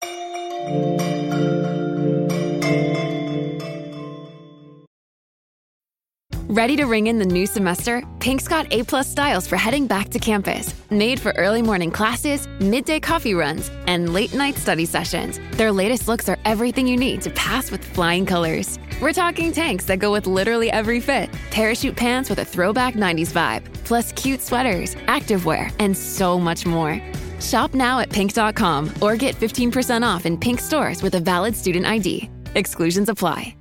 Ready to ring in the new semester? Pink's got A+ styles for heading back to campus. Made for early morning classes, midday coffee runs, and late night study sessions. Their latest looks are everything you need to pass with flying colors. We're talking tanks that go with literally every fit, parachute pants with a throwback 90s vibe, plus cute sweaters, activewear, and so much more. Shop now at pink.com or get 15% off in Pink stores with a valid student ID. Exclusions apply.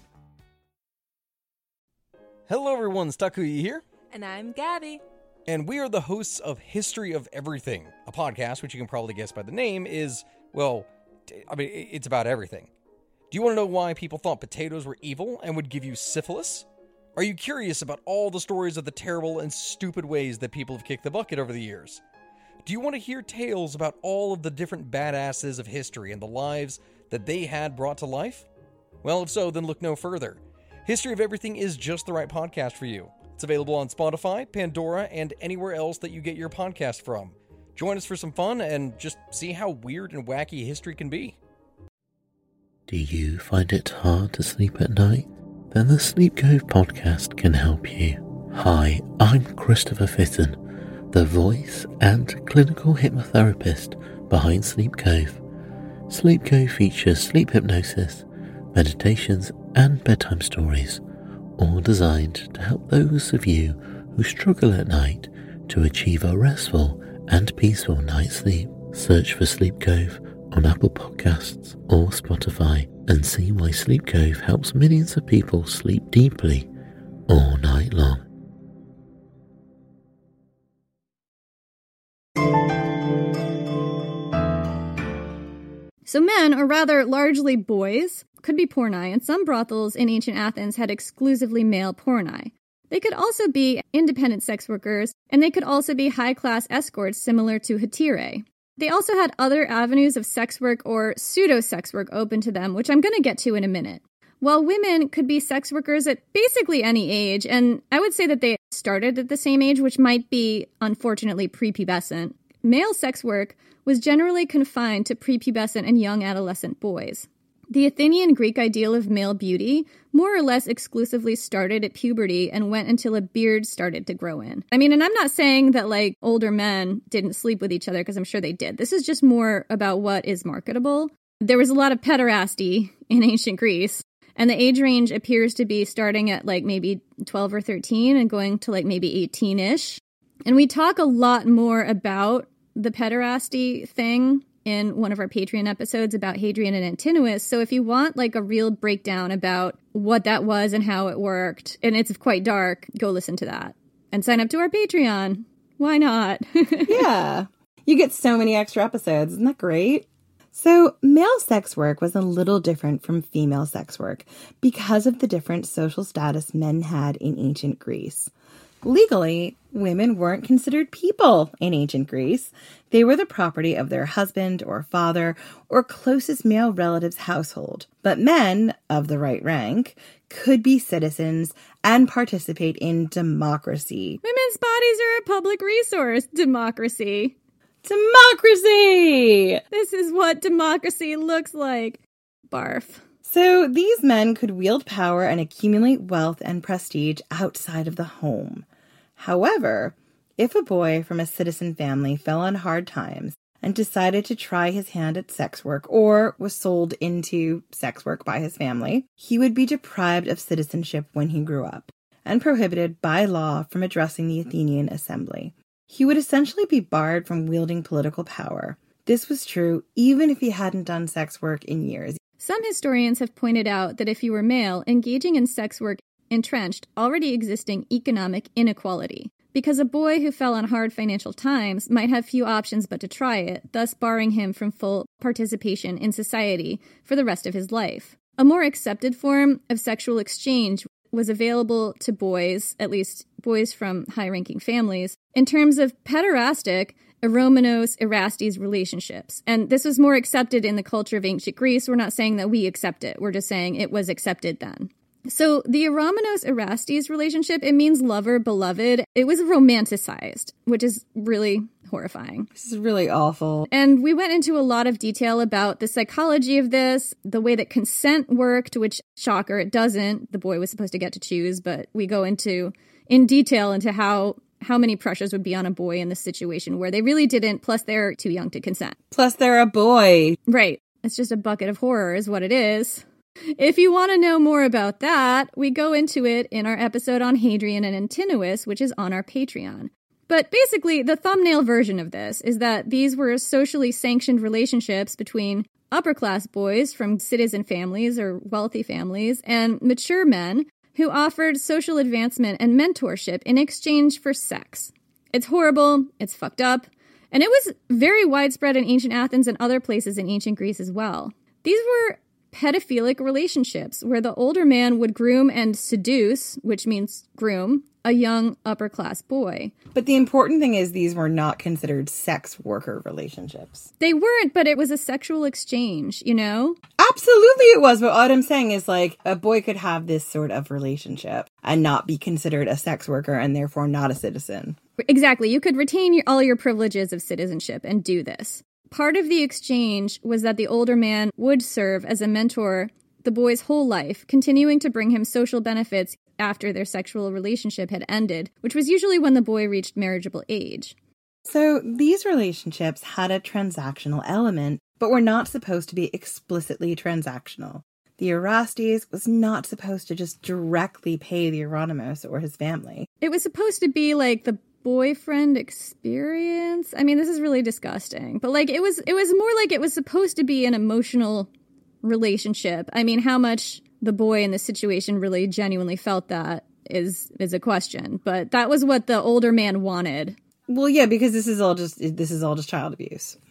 Hello everyone, Takuya here. And I'm Gabby. And we are the hosts of History of Everything, a podcast which you can probably guess by the name is, it's about everything. Do you want to know why people thought potatoes were evil and would give you syphilis? Are you curious about all the stories of the terrible and stupid ways that people have kicked the bucket over the years? Do you want to hear tales about all of the different badasses of history and the lives that they had brought to life? Well, if so, then look no further. History of Everything is just the right podcast for you. It's available on Spotify, Pandora, and anywhere else that you get your podcast from. Join us for some fun and just see how weird and wacky history can be. Do you find it hard to sleep at night? Then the Sleep Cove podcast can help you. Hi, I'm Christopher Fitton, the voice and clinical hypnotherapist behind Sleep Cove. Sleep Cove features sleep hypnosis, meditations, and bedtime stories, all designed to help those of you who struggle at night to achieve a restful and peaceful night's sleep. Search for Sleep Cove on Apple Podcasts or Spotify and see why Sleep Cove helps millions of people sleep deeply all night long. So men, or rather largely boys, could be porni, and some brothels in ancient Athens had exclusively male porni. They could also be independent sex workers, and they could also be high-class escorts similar to hetairai. They also had other avenues of sex work or pseudo-sex work open to them, which I'm going to get to in a minute. While women could be sex workers at basically any age, and I would say that they started at the same age, which might be, unfortunately, prepubescent, male sex work was generally confined to prepubescent and young adolescent boys. The Athenian Greek ideal of male beauty more or less exclusively started at puberty and went until a beard started to grow in. I mean, and I'm not saying that, like, older men didn't sleep with each other, because I'm sure they did. This is just more about what is marketable. There was a lot of pederasty in ancient Greece, and the age range appears to be starting at, like, maybe 12 or 13 and going to, like, maybe 18-ish. And we talk a lot more about the pederasty thing in one of our Patreon episodes about Hadrian and Antinous. So if you want like a real breakdown about what that was and how it worked, and it's quite dark, go listen to that. And sign up to our Patreon. Why not? Yeah. You get so many extra episodes. Isn't that great? So male sex work was a little different from female sex work because of the different social status men had in ancient Greece. Legally, women weren't considered people in ancient Greece. They were the property of their husband or father or closest male relative's household. But men of the right rank could be citizens and participate in democracy. Women's bodies are a public resource. Democracy. Democracy! This is what democracy looks like. Barf. So these men could wield power and accumulate wealth and prestige outside of the home. However, if a boy from a citizen family fell on hard times and decided to try his hand at sex work or was sold into sex work by his family, he would be deprived of citizenship when he grew up and prohibited by law from addressing the Athenian assembly. He would essentially be barred from wielding political power. This was true even if he hadn't done sex work in years. Some historians have pointed out that if you were male, engaging in sex work entrenched already existing economic inequality, because a boy who fell on hard financial times might have few options but to try it, thus barring him from full participation in society for the rest of his life. A more accepted form of sexual exchange was available to boys, at least boys from high-ranking families, in terms of pederastic Eromenos Erastes relationships. And this was more accepted in the culture of ancient Greece. We're not saying that we accept it. We're just saying it was accepted then. So the Eromenos Erastes relationship, it means lover, beloved. It was romanticized, which is really horrifying. This is really awful. And we went into a lot of detail about the psychology of this, the way that consent worked, which, shocker, it doesn't. The boy was supposed to get to choose, but we go into, in detail, into how many pressures would be on a boy in this situation where they really didn't, plus they're too young to consent. Plus they're a boy. Right. It's just a bucket of horror is what it is. If you want to know more about that, we go into it in our episode on Hadrian and Antinous, which is on our Patreon. But basically, the thumbnail version of this is that these were socially sanctioned relationships between upper-class boys from citizen families or wealthy families and mature men who offered social advancement and mentorship in exchange for sex. It's horrible, it's fucked up, and it was very widespread in ancient Athens and other places in ancient Greece as well. These were pedophilic relationships where the older man would groom and seduce, which means groom, a young upper-class boy. But the important thing is these were not considered sex worker relationships. They weren't, but it was a sexual exchange, you know? Absolutely it was, but what I'm saying is like a boy could have this sort of relationship and not be considered a sex worker and therefore not a citizen. Exactly. You could retain all your privileges of citizenship and do this. Part of the exchange was that the older man would serve as a mentor the boy's whole life, continuing to bring him social benefits after their sexual relationship had ended, which was usually when the boy reached marriageable age. So these relationships had a transactional element, but were not supposed to be explicitly transactional. The Erastes was not supposed to just directly pay the Eromenos or his family. It was supposed to be like the boyfriend experience. I mean, this is really disgusting, but like it was more like it was supposed to be an emotional relationship. I mean, how much the boy in this situation really genuinely felt that is a question, but that was what the older man wanted. Well, yeah, because this is all just child abuse.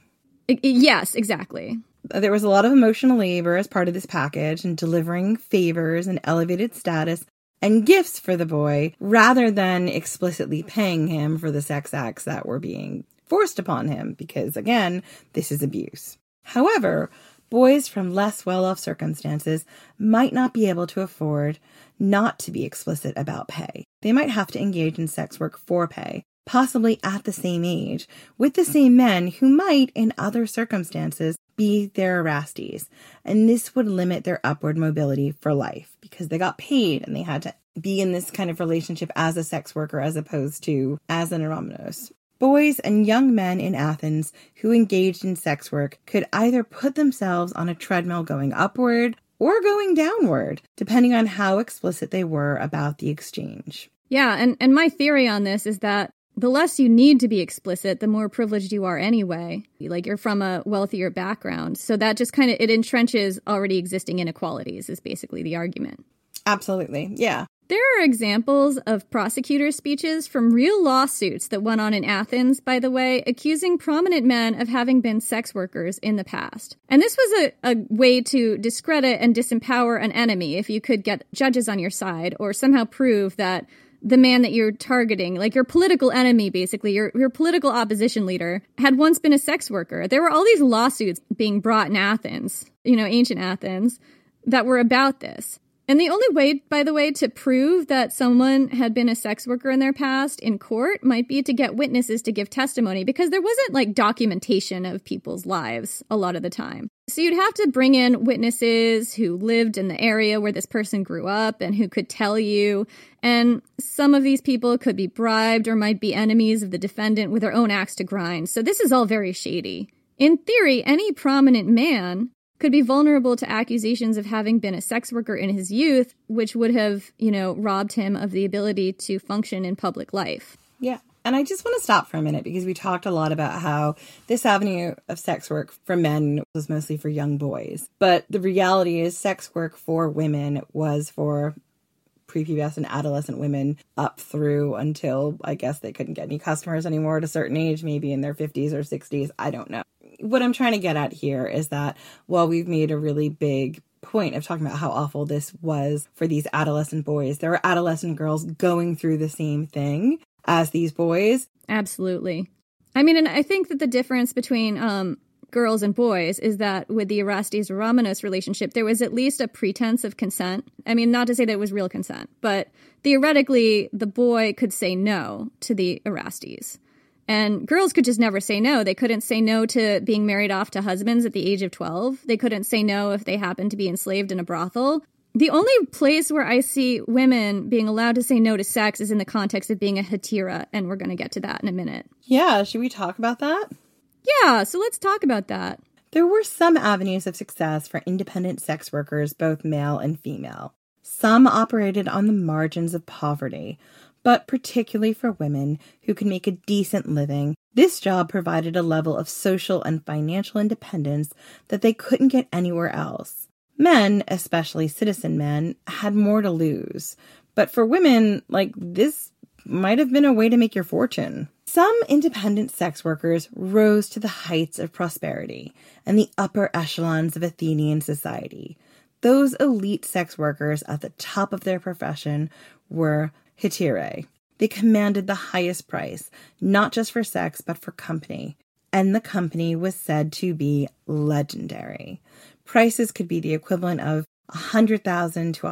Yes, exactly. There was a lot of emotional labor as part of this package and delivering favors and elevated status and gifts for the boy rather than explicitly paying him for the sex acts that were being forced upon him because, again, this is abuse. However, boys from less well-off circumstances might not be able to afford not to be explicit about pay. They might have to engage in sex work for pay, possibly at the same age, with the same men who might, in other circumstances, be their Erastes. And this would limit their upward mobility for life because they got paid and they had to be in this kind of relationship as a sex worker as opposed to as an eromenos. Boys and young men in Athens who engaged in sex work could either put themselves on a treadmill going upward or going downward, depending on how explicit they were about the exchange. Yeah, and my theory on this is that the less you need to be explicit, the more privileged you are anyway. Like, you're from a wealthier background. So that just kind of, it entrenches already existing inequalities is basically the argument. Absolutely, yeah. There are examples of prosecutor speeches from real lawsuits that went on in Athens, by the way, accusing prominent men of having been sex workers in the past. And this was a way to discredit and disempower an enemy if you could get judges on your side or somehow prove that the man that you're targeting, like your political enemy, basically, your political opposition leader, had once been a sex worker. There were all these lawsuits being brought in Athens, ancient Athens, that were about this. And the only way, by the way, to prove that someone had been a sex worker in their past in court might be to get witnesses to give testimony, because there wasn't like documentation of people's lives a lot of the time. So you'd have to bring in witnesses who lived in the area where this person grew up and who could tell you. And some of these people could be bribed or might be enemies of the defendant with their own axe to grind. So this is all very shady. In theory, any prominent man could be vulnerable to accusations of having been a sex worker in his youth, which would have, robbed him of the ability to function in public life. Yeah. And I just want to stop for a minute because we talked a lot about how this avenue of sex work for men was mostly for young boys. But the reality is sex work for women was for prepubescent adolescent women up through until I guess they couldn't get any customers anymore at a certain age, maybe in their 50s or 60s. I don't know. What I'm trying to get at here is that while we've made a really big point of talking about how awful this was for these adolescent boys, there were adolescent girls going through the same thing as these boys. Absolutely. I mean, and I think that the difference between girls and boys is that with the Erastes-Romanos relationship, there was at least a pretense of consent. I mean, not to say that it was real consent, but theoretically, the boy could say no to the Erastes. And girls could just never say no. They couldn't say no to being married off to husbands at the age of 12. They couldn't say no if they happened to be enslaved in a brothel. The only place where I see women being allowed to say no to sex is in the context of being a hetera, and we're going to get to that in a minute. Yeah, should we talk about that? Yeah, so let's talk about that. There were some avenues of success for independent sex workers, both male and female. Some operated on the margins of poverty, but particularly for women who could make a decent living, this job provided a level of social and financial independence that they couldn't get anywhere else. Men, especially citizen men, had more to lose. But for women, this might have been a way to make your fortune. Some independent sex workers rose to the heights of prosperity and the upper echelons of Athenian society. Those elite sex workers at the top of their profession were heterae. They commanded the highest price, not just for sex, but for company. And the company was said to be legendary. Prices could be the equivalent of $100,000 to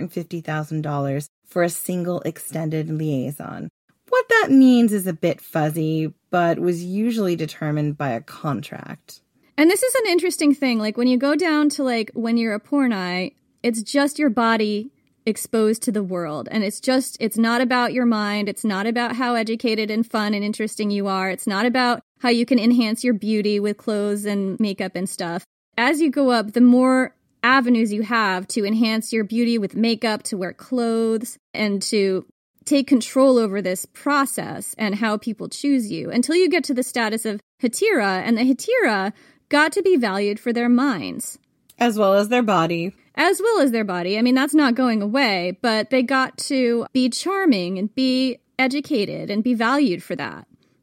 $150,000 for a single extended liaison. What that means is a bit fuzzy, but was usually determined by a contract. And this is an interesting thing. When you go down to when you're a porni, it's just your body exposed to the world. And it's not about your mind. It's not about how educated and fun and interesting you are. It's not about how you can enhance your beauty with clothes and makeup and stuff. As you go up, the more avenues you have to enhance your beauty with makeup, to wear clothes, and to take control over this process and how people choose you, until you get to the status of hetera, and the hetera got to be valued for their minds. As well as their body. As well as their body. I mean, that's not going away, but they got to be charming and be educated and be valued for that.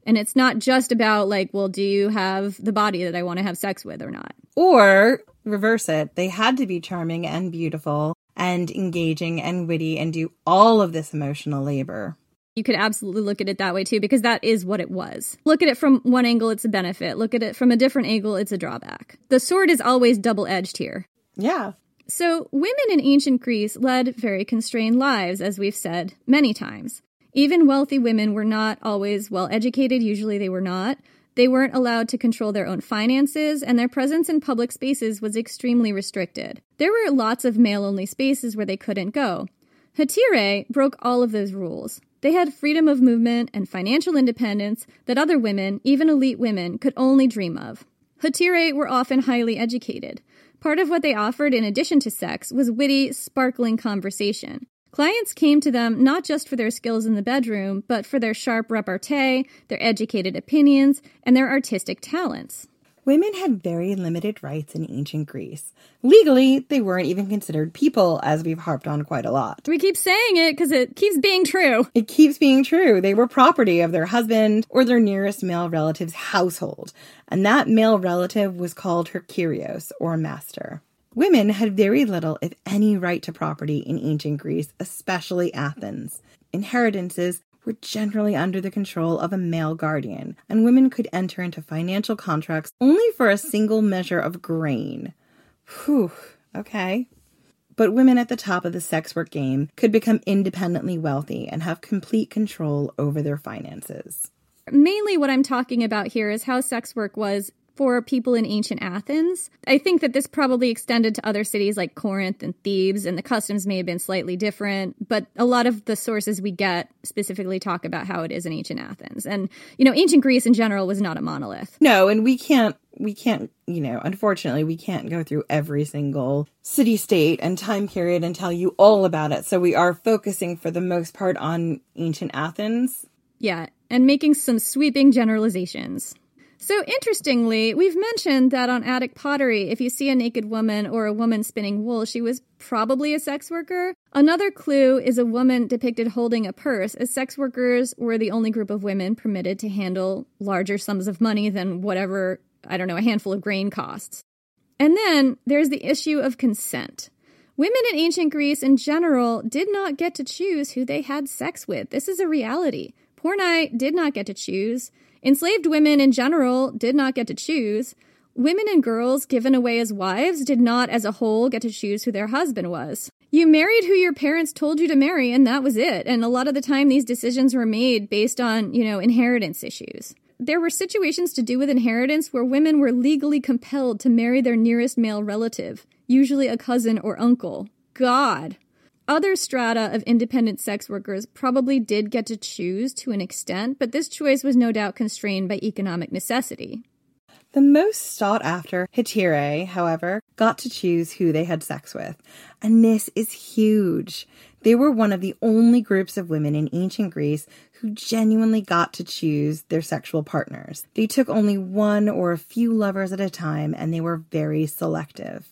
And it's not just about like, well, do you have the body that I want to have sex with or not? Or reverse it. They had to be charming and beautiful and engaging and witty and do all of this emotional labor. You could absolutely look at it that way too, because that is what it was. Look at it from one angle, it's a benefit. Look at it from a different angle, it's a drawback. The sword is always double-edged here. Yeah. So women in ancient Greece led very constrained lives, as we've said many times. Even wealthy women were not always well-educated. Usually they were not. They weren't allowed to control their own finances, and their presence in public spaces was extremely restricted. There were lots of male-only spaces where they couldn't go. Hetaerae broke all of those rules. They had freedom of movement and financial independence that other women, even elite women, could only dream of. Hetaerae were often highly educated. Part of what they offered in addition to sex was witty, sparkling conversation. Clients came to them not just for their skills in the bedroom, but for their sharp repartee, their educated opinions, and their artistic talents. Women had very limited rights in ancient Greece. Legally, they weren't even considered people, as we've harped on quite a lot. We keep saying it because it keeps being true. It keeps being true. They were property of their husband or their nearest male relative's household, and that male relative was called her kyrios, or master. Women had very little, if any, right to property in ancient Greece, especially Athens. Inheritances were generally under the control of a male guardian, and women could enter into financial contracts only for a single measure of grain. Whew, okay. But women at the top of the sex work game could become independently wealthy and have complete control over their finances. Mainly what I'm talking about here is how sex work was for people in ancient Athens. I think that this probably extended to other cities like Corinth and Thebes, and the customs may have been slightly different, but a lot of the sources we get specifically talk about how it is in ancient Athens. And, ancient Greece in general was not a monolith. No, and we can't, unfortunately, we can't go through every single city-state and time period and tell you all about it. So we are focusing for the most part on ancient Athens. Yeah, and making some sweeping generalizations. So interestingly, we've mentioned that on Attic pottery, if you see a naked woman or a woman spinning wool, she was probably a sex worker. Another clue is a woman depicted holding a purse, as sex workers were the only group of women permitted to handle larger sums of money than whatever, a handful of grain costs. And then there's the issue of consent. Women in ancient Greece in general did not get to choose who they had sex with. This is a reality. Pornai did not get to choose. Enslaved women in general did not get to choose. Women and girls given away as wives did not as a whole get to choose who their husband was. You married who your parents told you to marry, and that was it. And a lot of the time these decisions were made based on, inheritance issues. There were situations to do with inheritance where women were legally compelled to marry their nearest male relative, usually a cousin or uncle. God. Other strata of independent sex workers probably did get to choose to an extent, but this choice was no doubt constrained by economic necessity. The most sought-after Hetaerae, however, got to choose who they had sex with. And this is huge. They were one of the only groups of women in ancient Greece who genuinely got to choose their sexual partners. They took only one or a few lovers at a time, and they were very selective.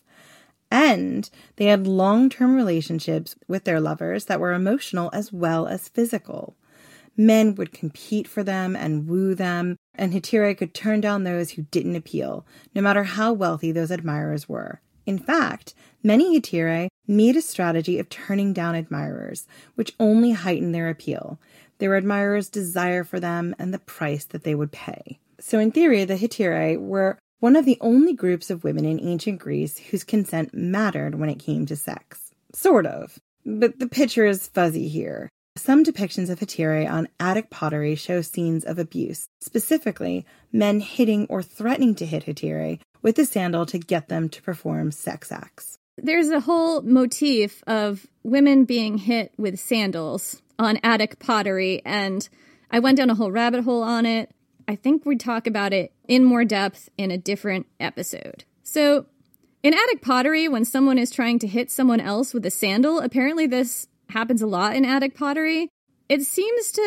And they had long-term relationships with their lovers that were emotional as well as physical. Men would compete for them and woo them, and Hetaerae could turn down those who didn't appeal, no matter how wealthy those admirers were. In fact, many Hetaerae made a strategy of turning down admirers, which only heightened their appeal, their admirers' desire for them, and the price that they would pay. So in theory, the Hetaerae were one of the only groups of women in ancient Greece whose consent mattered when it came to sex. Sort of. But the picture is fuzzy here. Some depictions of Hetaerae on Attic pottery show scenes of abuse, specifically men hitting or threatening to hit Hetaerae with a sandal to get them to perform sex acts. There's a whole motif of women being hit with sandals on Attic pottery, and I went down a whole rabbit hole on it. I think we'd talk about it in more depth in a different episode. So, in Attic pottery, when someone is trying to hit someone else with a sandal, apparently this happens a lot in Attic pottery. It seems to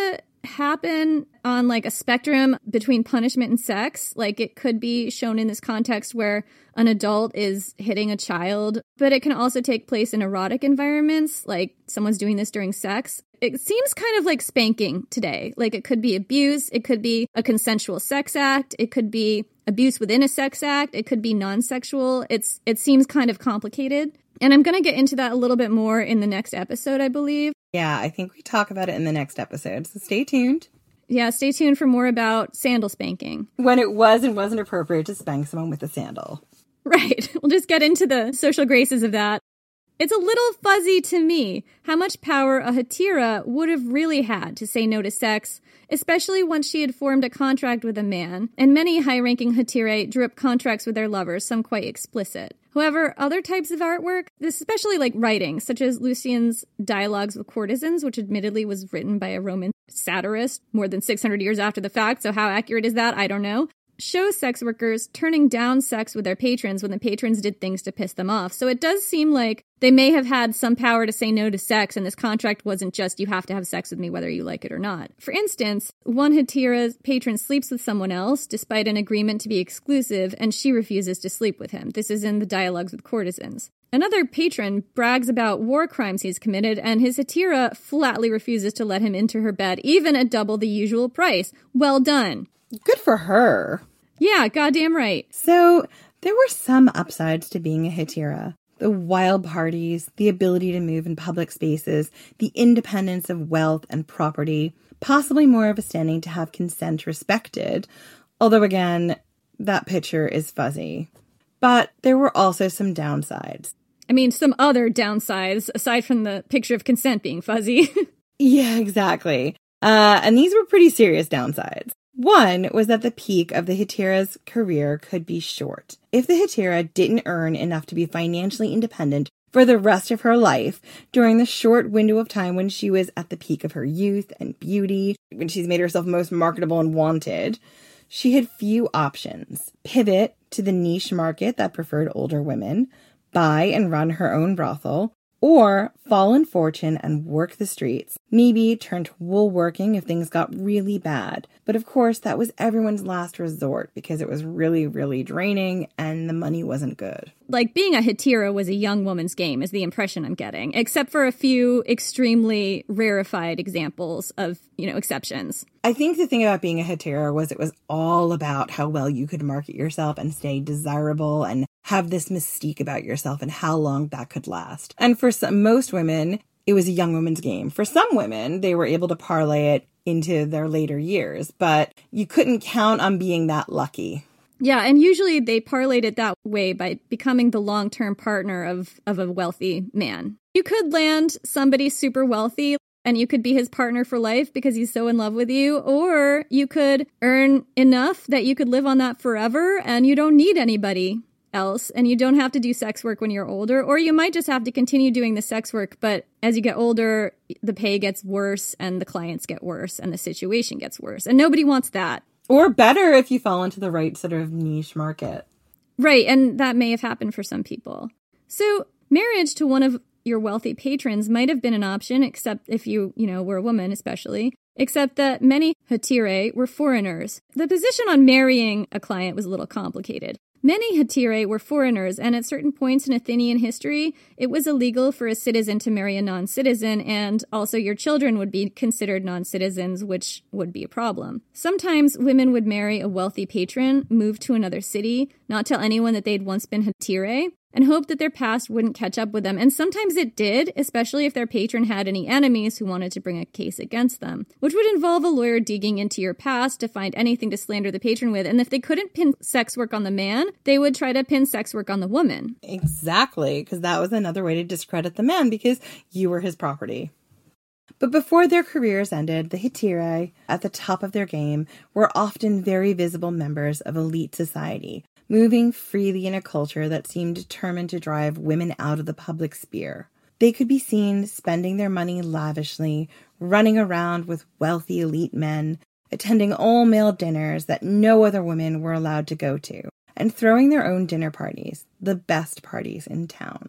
happen on like a spectrum between punishment and sex. Like it could be shown in this context where an adult is hitting a child, but it can also take place in erotic environments, like someone's doing this during sex. It seems kind of like spanking today. Like it could be abuse, it could be a consensual sex act, it could be abuse within a sex act, it could be non-sexual. It seems kind of complicated. And I'm going to get into that a little bit more in the next episode, I believe. Yeah, I think we talk about it in the next episode, so stay tuned. Yeah, stay tuned for more about sandal spanking. When it was and wasn't appropriate to spank someone with a sandal. Right. We'll just get into the social graces of that. It's a little fuzzy to me how much power a hetera would have really had to say no to sex, especially once she had formed a contract with a man, and many high-ranking heterae drew up contracts with their lovers, some quite explicit. However, other types of artwork, especially like writing, such as Lucian's Dialogues with Courtesans, which admittedly was written by a Roman satirist more than 600 years after the fact, so how accurate is that? I don't know. Show sex workers turning down sex with their patrons when the patrons did things to piss them off. So it does seem like they may have had some power to say no to sex, and this contract wasn't just you have to have sex with me whether you like it or not. For instance, one hetera's patron sleeps with someone else despite an agreement to be exclusive, and she refuses to sleep with him. This is in the Dialogues with Courtesans. Another patron brags about war crimes he's committed, and his hetera flatly refuses to let him into her bed, even at double the usual price. Well done. Good for her. Yeah, goddamn right. So there were some upsides to being a hetera. The wild parties, the ability to move in public spaces, the independence of wealth and property, possibly more of a standing to have consent respected. Although again, that picture is fuzzy. But there were also some downsides. I mean, some other downsides, aside from the picture of consent being fuzzy. Yeah, exactly. And these were pretty serious downsides. One was that the peak of the hetera's career could be short. If the hetera didn't earn enough to be financially independent for the rest of her life, during the short window of time when she was at the peak of her youth and beauty, when she's made herself most marketable and wanted, she had few options. Pivot to the niche market that preferred older women, buy and run her own brothel, or fall in fortune and work the streets. Maybe turn to woolworking if things got really bad. But of course, that was everyone's last resort because it was really, really draining and the money wasn't good. Like, being a hetera was a young woman's game is the impression I'm getting, except for a few extremely rarefied examples of, exceptions. I think the thing about being a hetera was it was all about how well you could market yourself and stay desirable and have this mystique about yourself and how long that could last. And for most women, it was a young woman's game. For some women, they were able to parlay it into their later years, but you couldn't count on being that lucky. Yeah, and usually they parlayed it that way by becoming the long-term partner of a wealthy man. You could land somebody super wealthy and you could be his partner for life because he's so in love with you, or you could earn enough that you could live on that forever and you don't need anybody else and you don't have to do sex work when you're older, or you might just have to continue doing the sex work, but as you get older, the pay gets worse and the clients get worse and the situation gets worse, and nobody wants that. Or better if you fall into the right sort of niche market. Right, and that may have happened for some people. So marriage to one of your wealthy patrons might have been an option, except if you were a woman especially, except that many heterae were foreigners. The position on marrying a client was a little complicated. Many heterae were foreigners, and at certain points in Athenian history, it was illegal for a citizen to marry a non-citizen, and also your children would be considered non-citizens, which would be a problem. Sometimes women would marry a wealthy patron, move to another city, not tell anyone that they'd once been heterae, and hope that their past wouldn't catch up with them. And sometimes it did, especially if their patron had any enemies who wanted to bring a case against them, which would involve a lawyer digging into your past to find anything to slander the patron with. And if they couldn't pin sex work on the man, they would try to pin sex work on the woman. Exactly, because that was another way to discredit the man because you were his property. But before their careers ended, the heterae, at the top of their game, were often very visible members of elite society, moving freely in a culture that seemed determined to drive women out of the public sphere. They could be seen spending their money lavishly, running around with wealthy elite men, attending all-male dinners that no other women were allowed to go to, and throwing their own dinner parties, the best parties in town.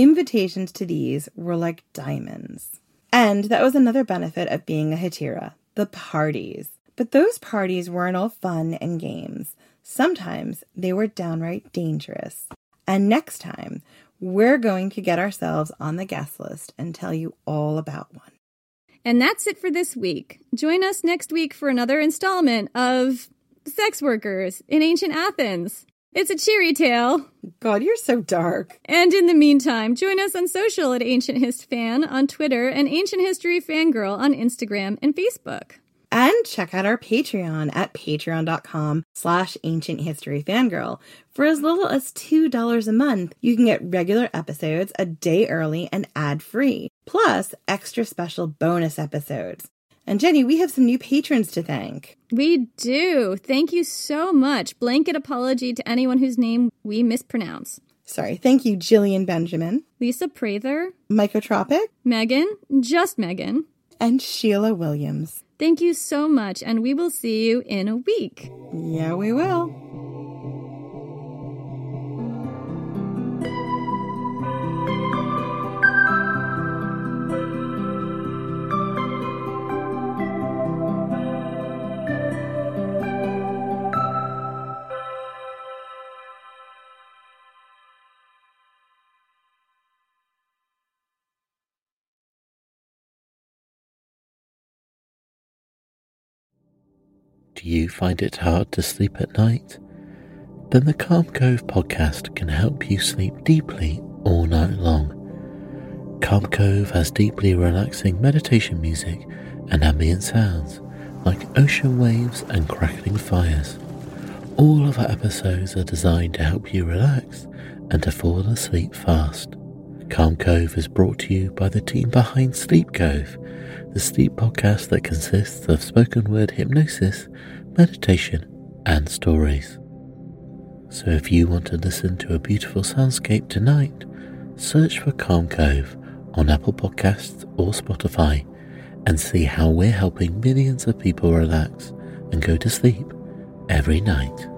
Invitations to these were like diamonds. And that was another benefit of being a hetera. the parties. But those parties weren't all fun and games. Sometimes they were downright dangerous. And next time, we're going to get ourselves on the guest list and tell you all about one. And that's it for this week. Join us next week for another installment of Sex Workers in Ancient Athens. It's a cheery tale. God, you're so dark. And in the meantime, join us on social at Ancient Hist Fan on Twitter and Ancient History Fangirl on Instagram and Facebook. And check out our Patreon at patreon.com/ancienthistoryfangirl. For as little as $2 a month, you can get regular episodes a day early and ad-free, plus extra special bonus episodes. And Jenny, we have some new patrons to thank. We do. Thank you so much. Blanket apology to anyone whose name we mispronounce. Sorry. Thank you, Jillian Benjamin, Lisa Prather, Mycotropic, Megan, just Megan, and Sheila Williams. Thank you so much, and we will see you in a week. Yeah, we will. Do you find it hard to sleep at night? Then the Calm Cove podcast can help you sleep deeply all night long. Calm Cove has deeply relaxing meditation music and ambient sounds like ocean waves and crackling fires. All of our episodes are designed to help you relax and to fall asleep fast. Calm Cove is brought to you by the team behind Sleep Cove, the sleep podcast that consists of spoken word hypnosis, meditation, and stories. So if you want to listen to a beautiful soundscape tonight, search for Calm Cove on Apple Podcasts or Spotify and see how we're helping millions of people relax and go to sleep every night.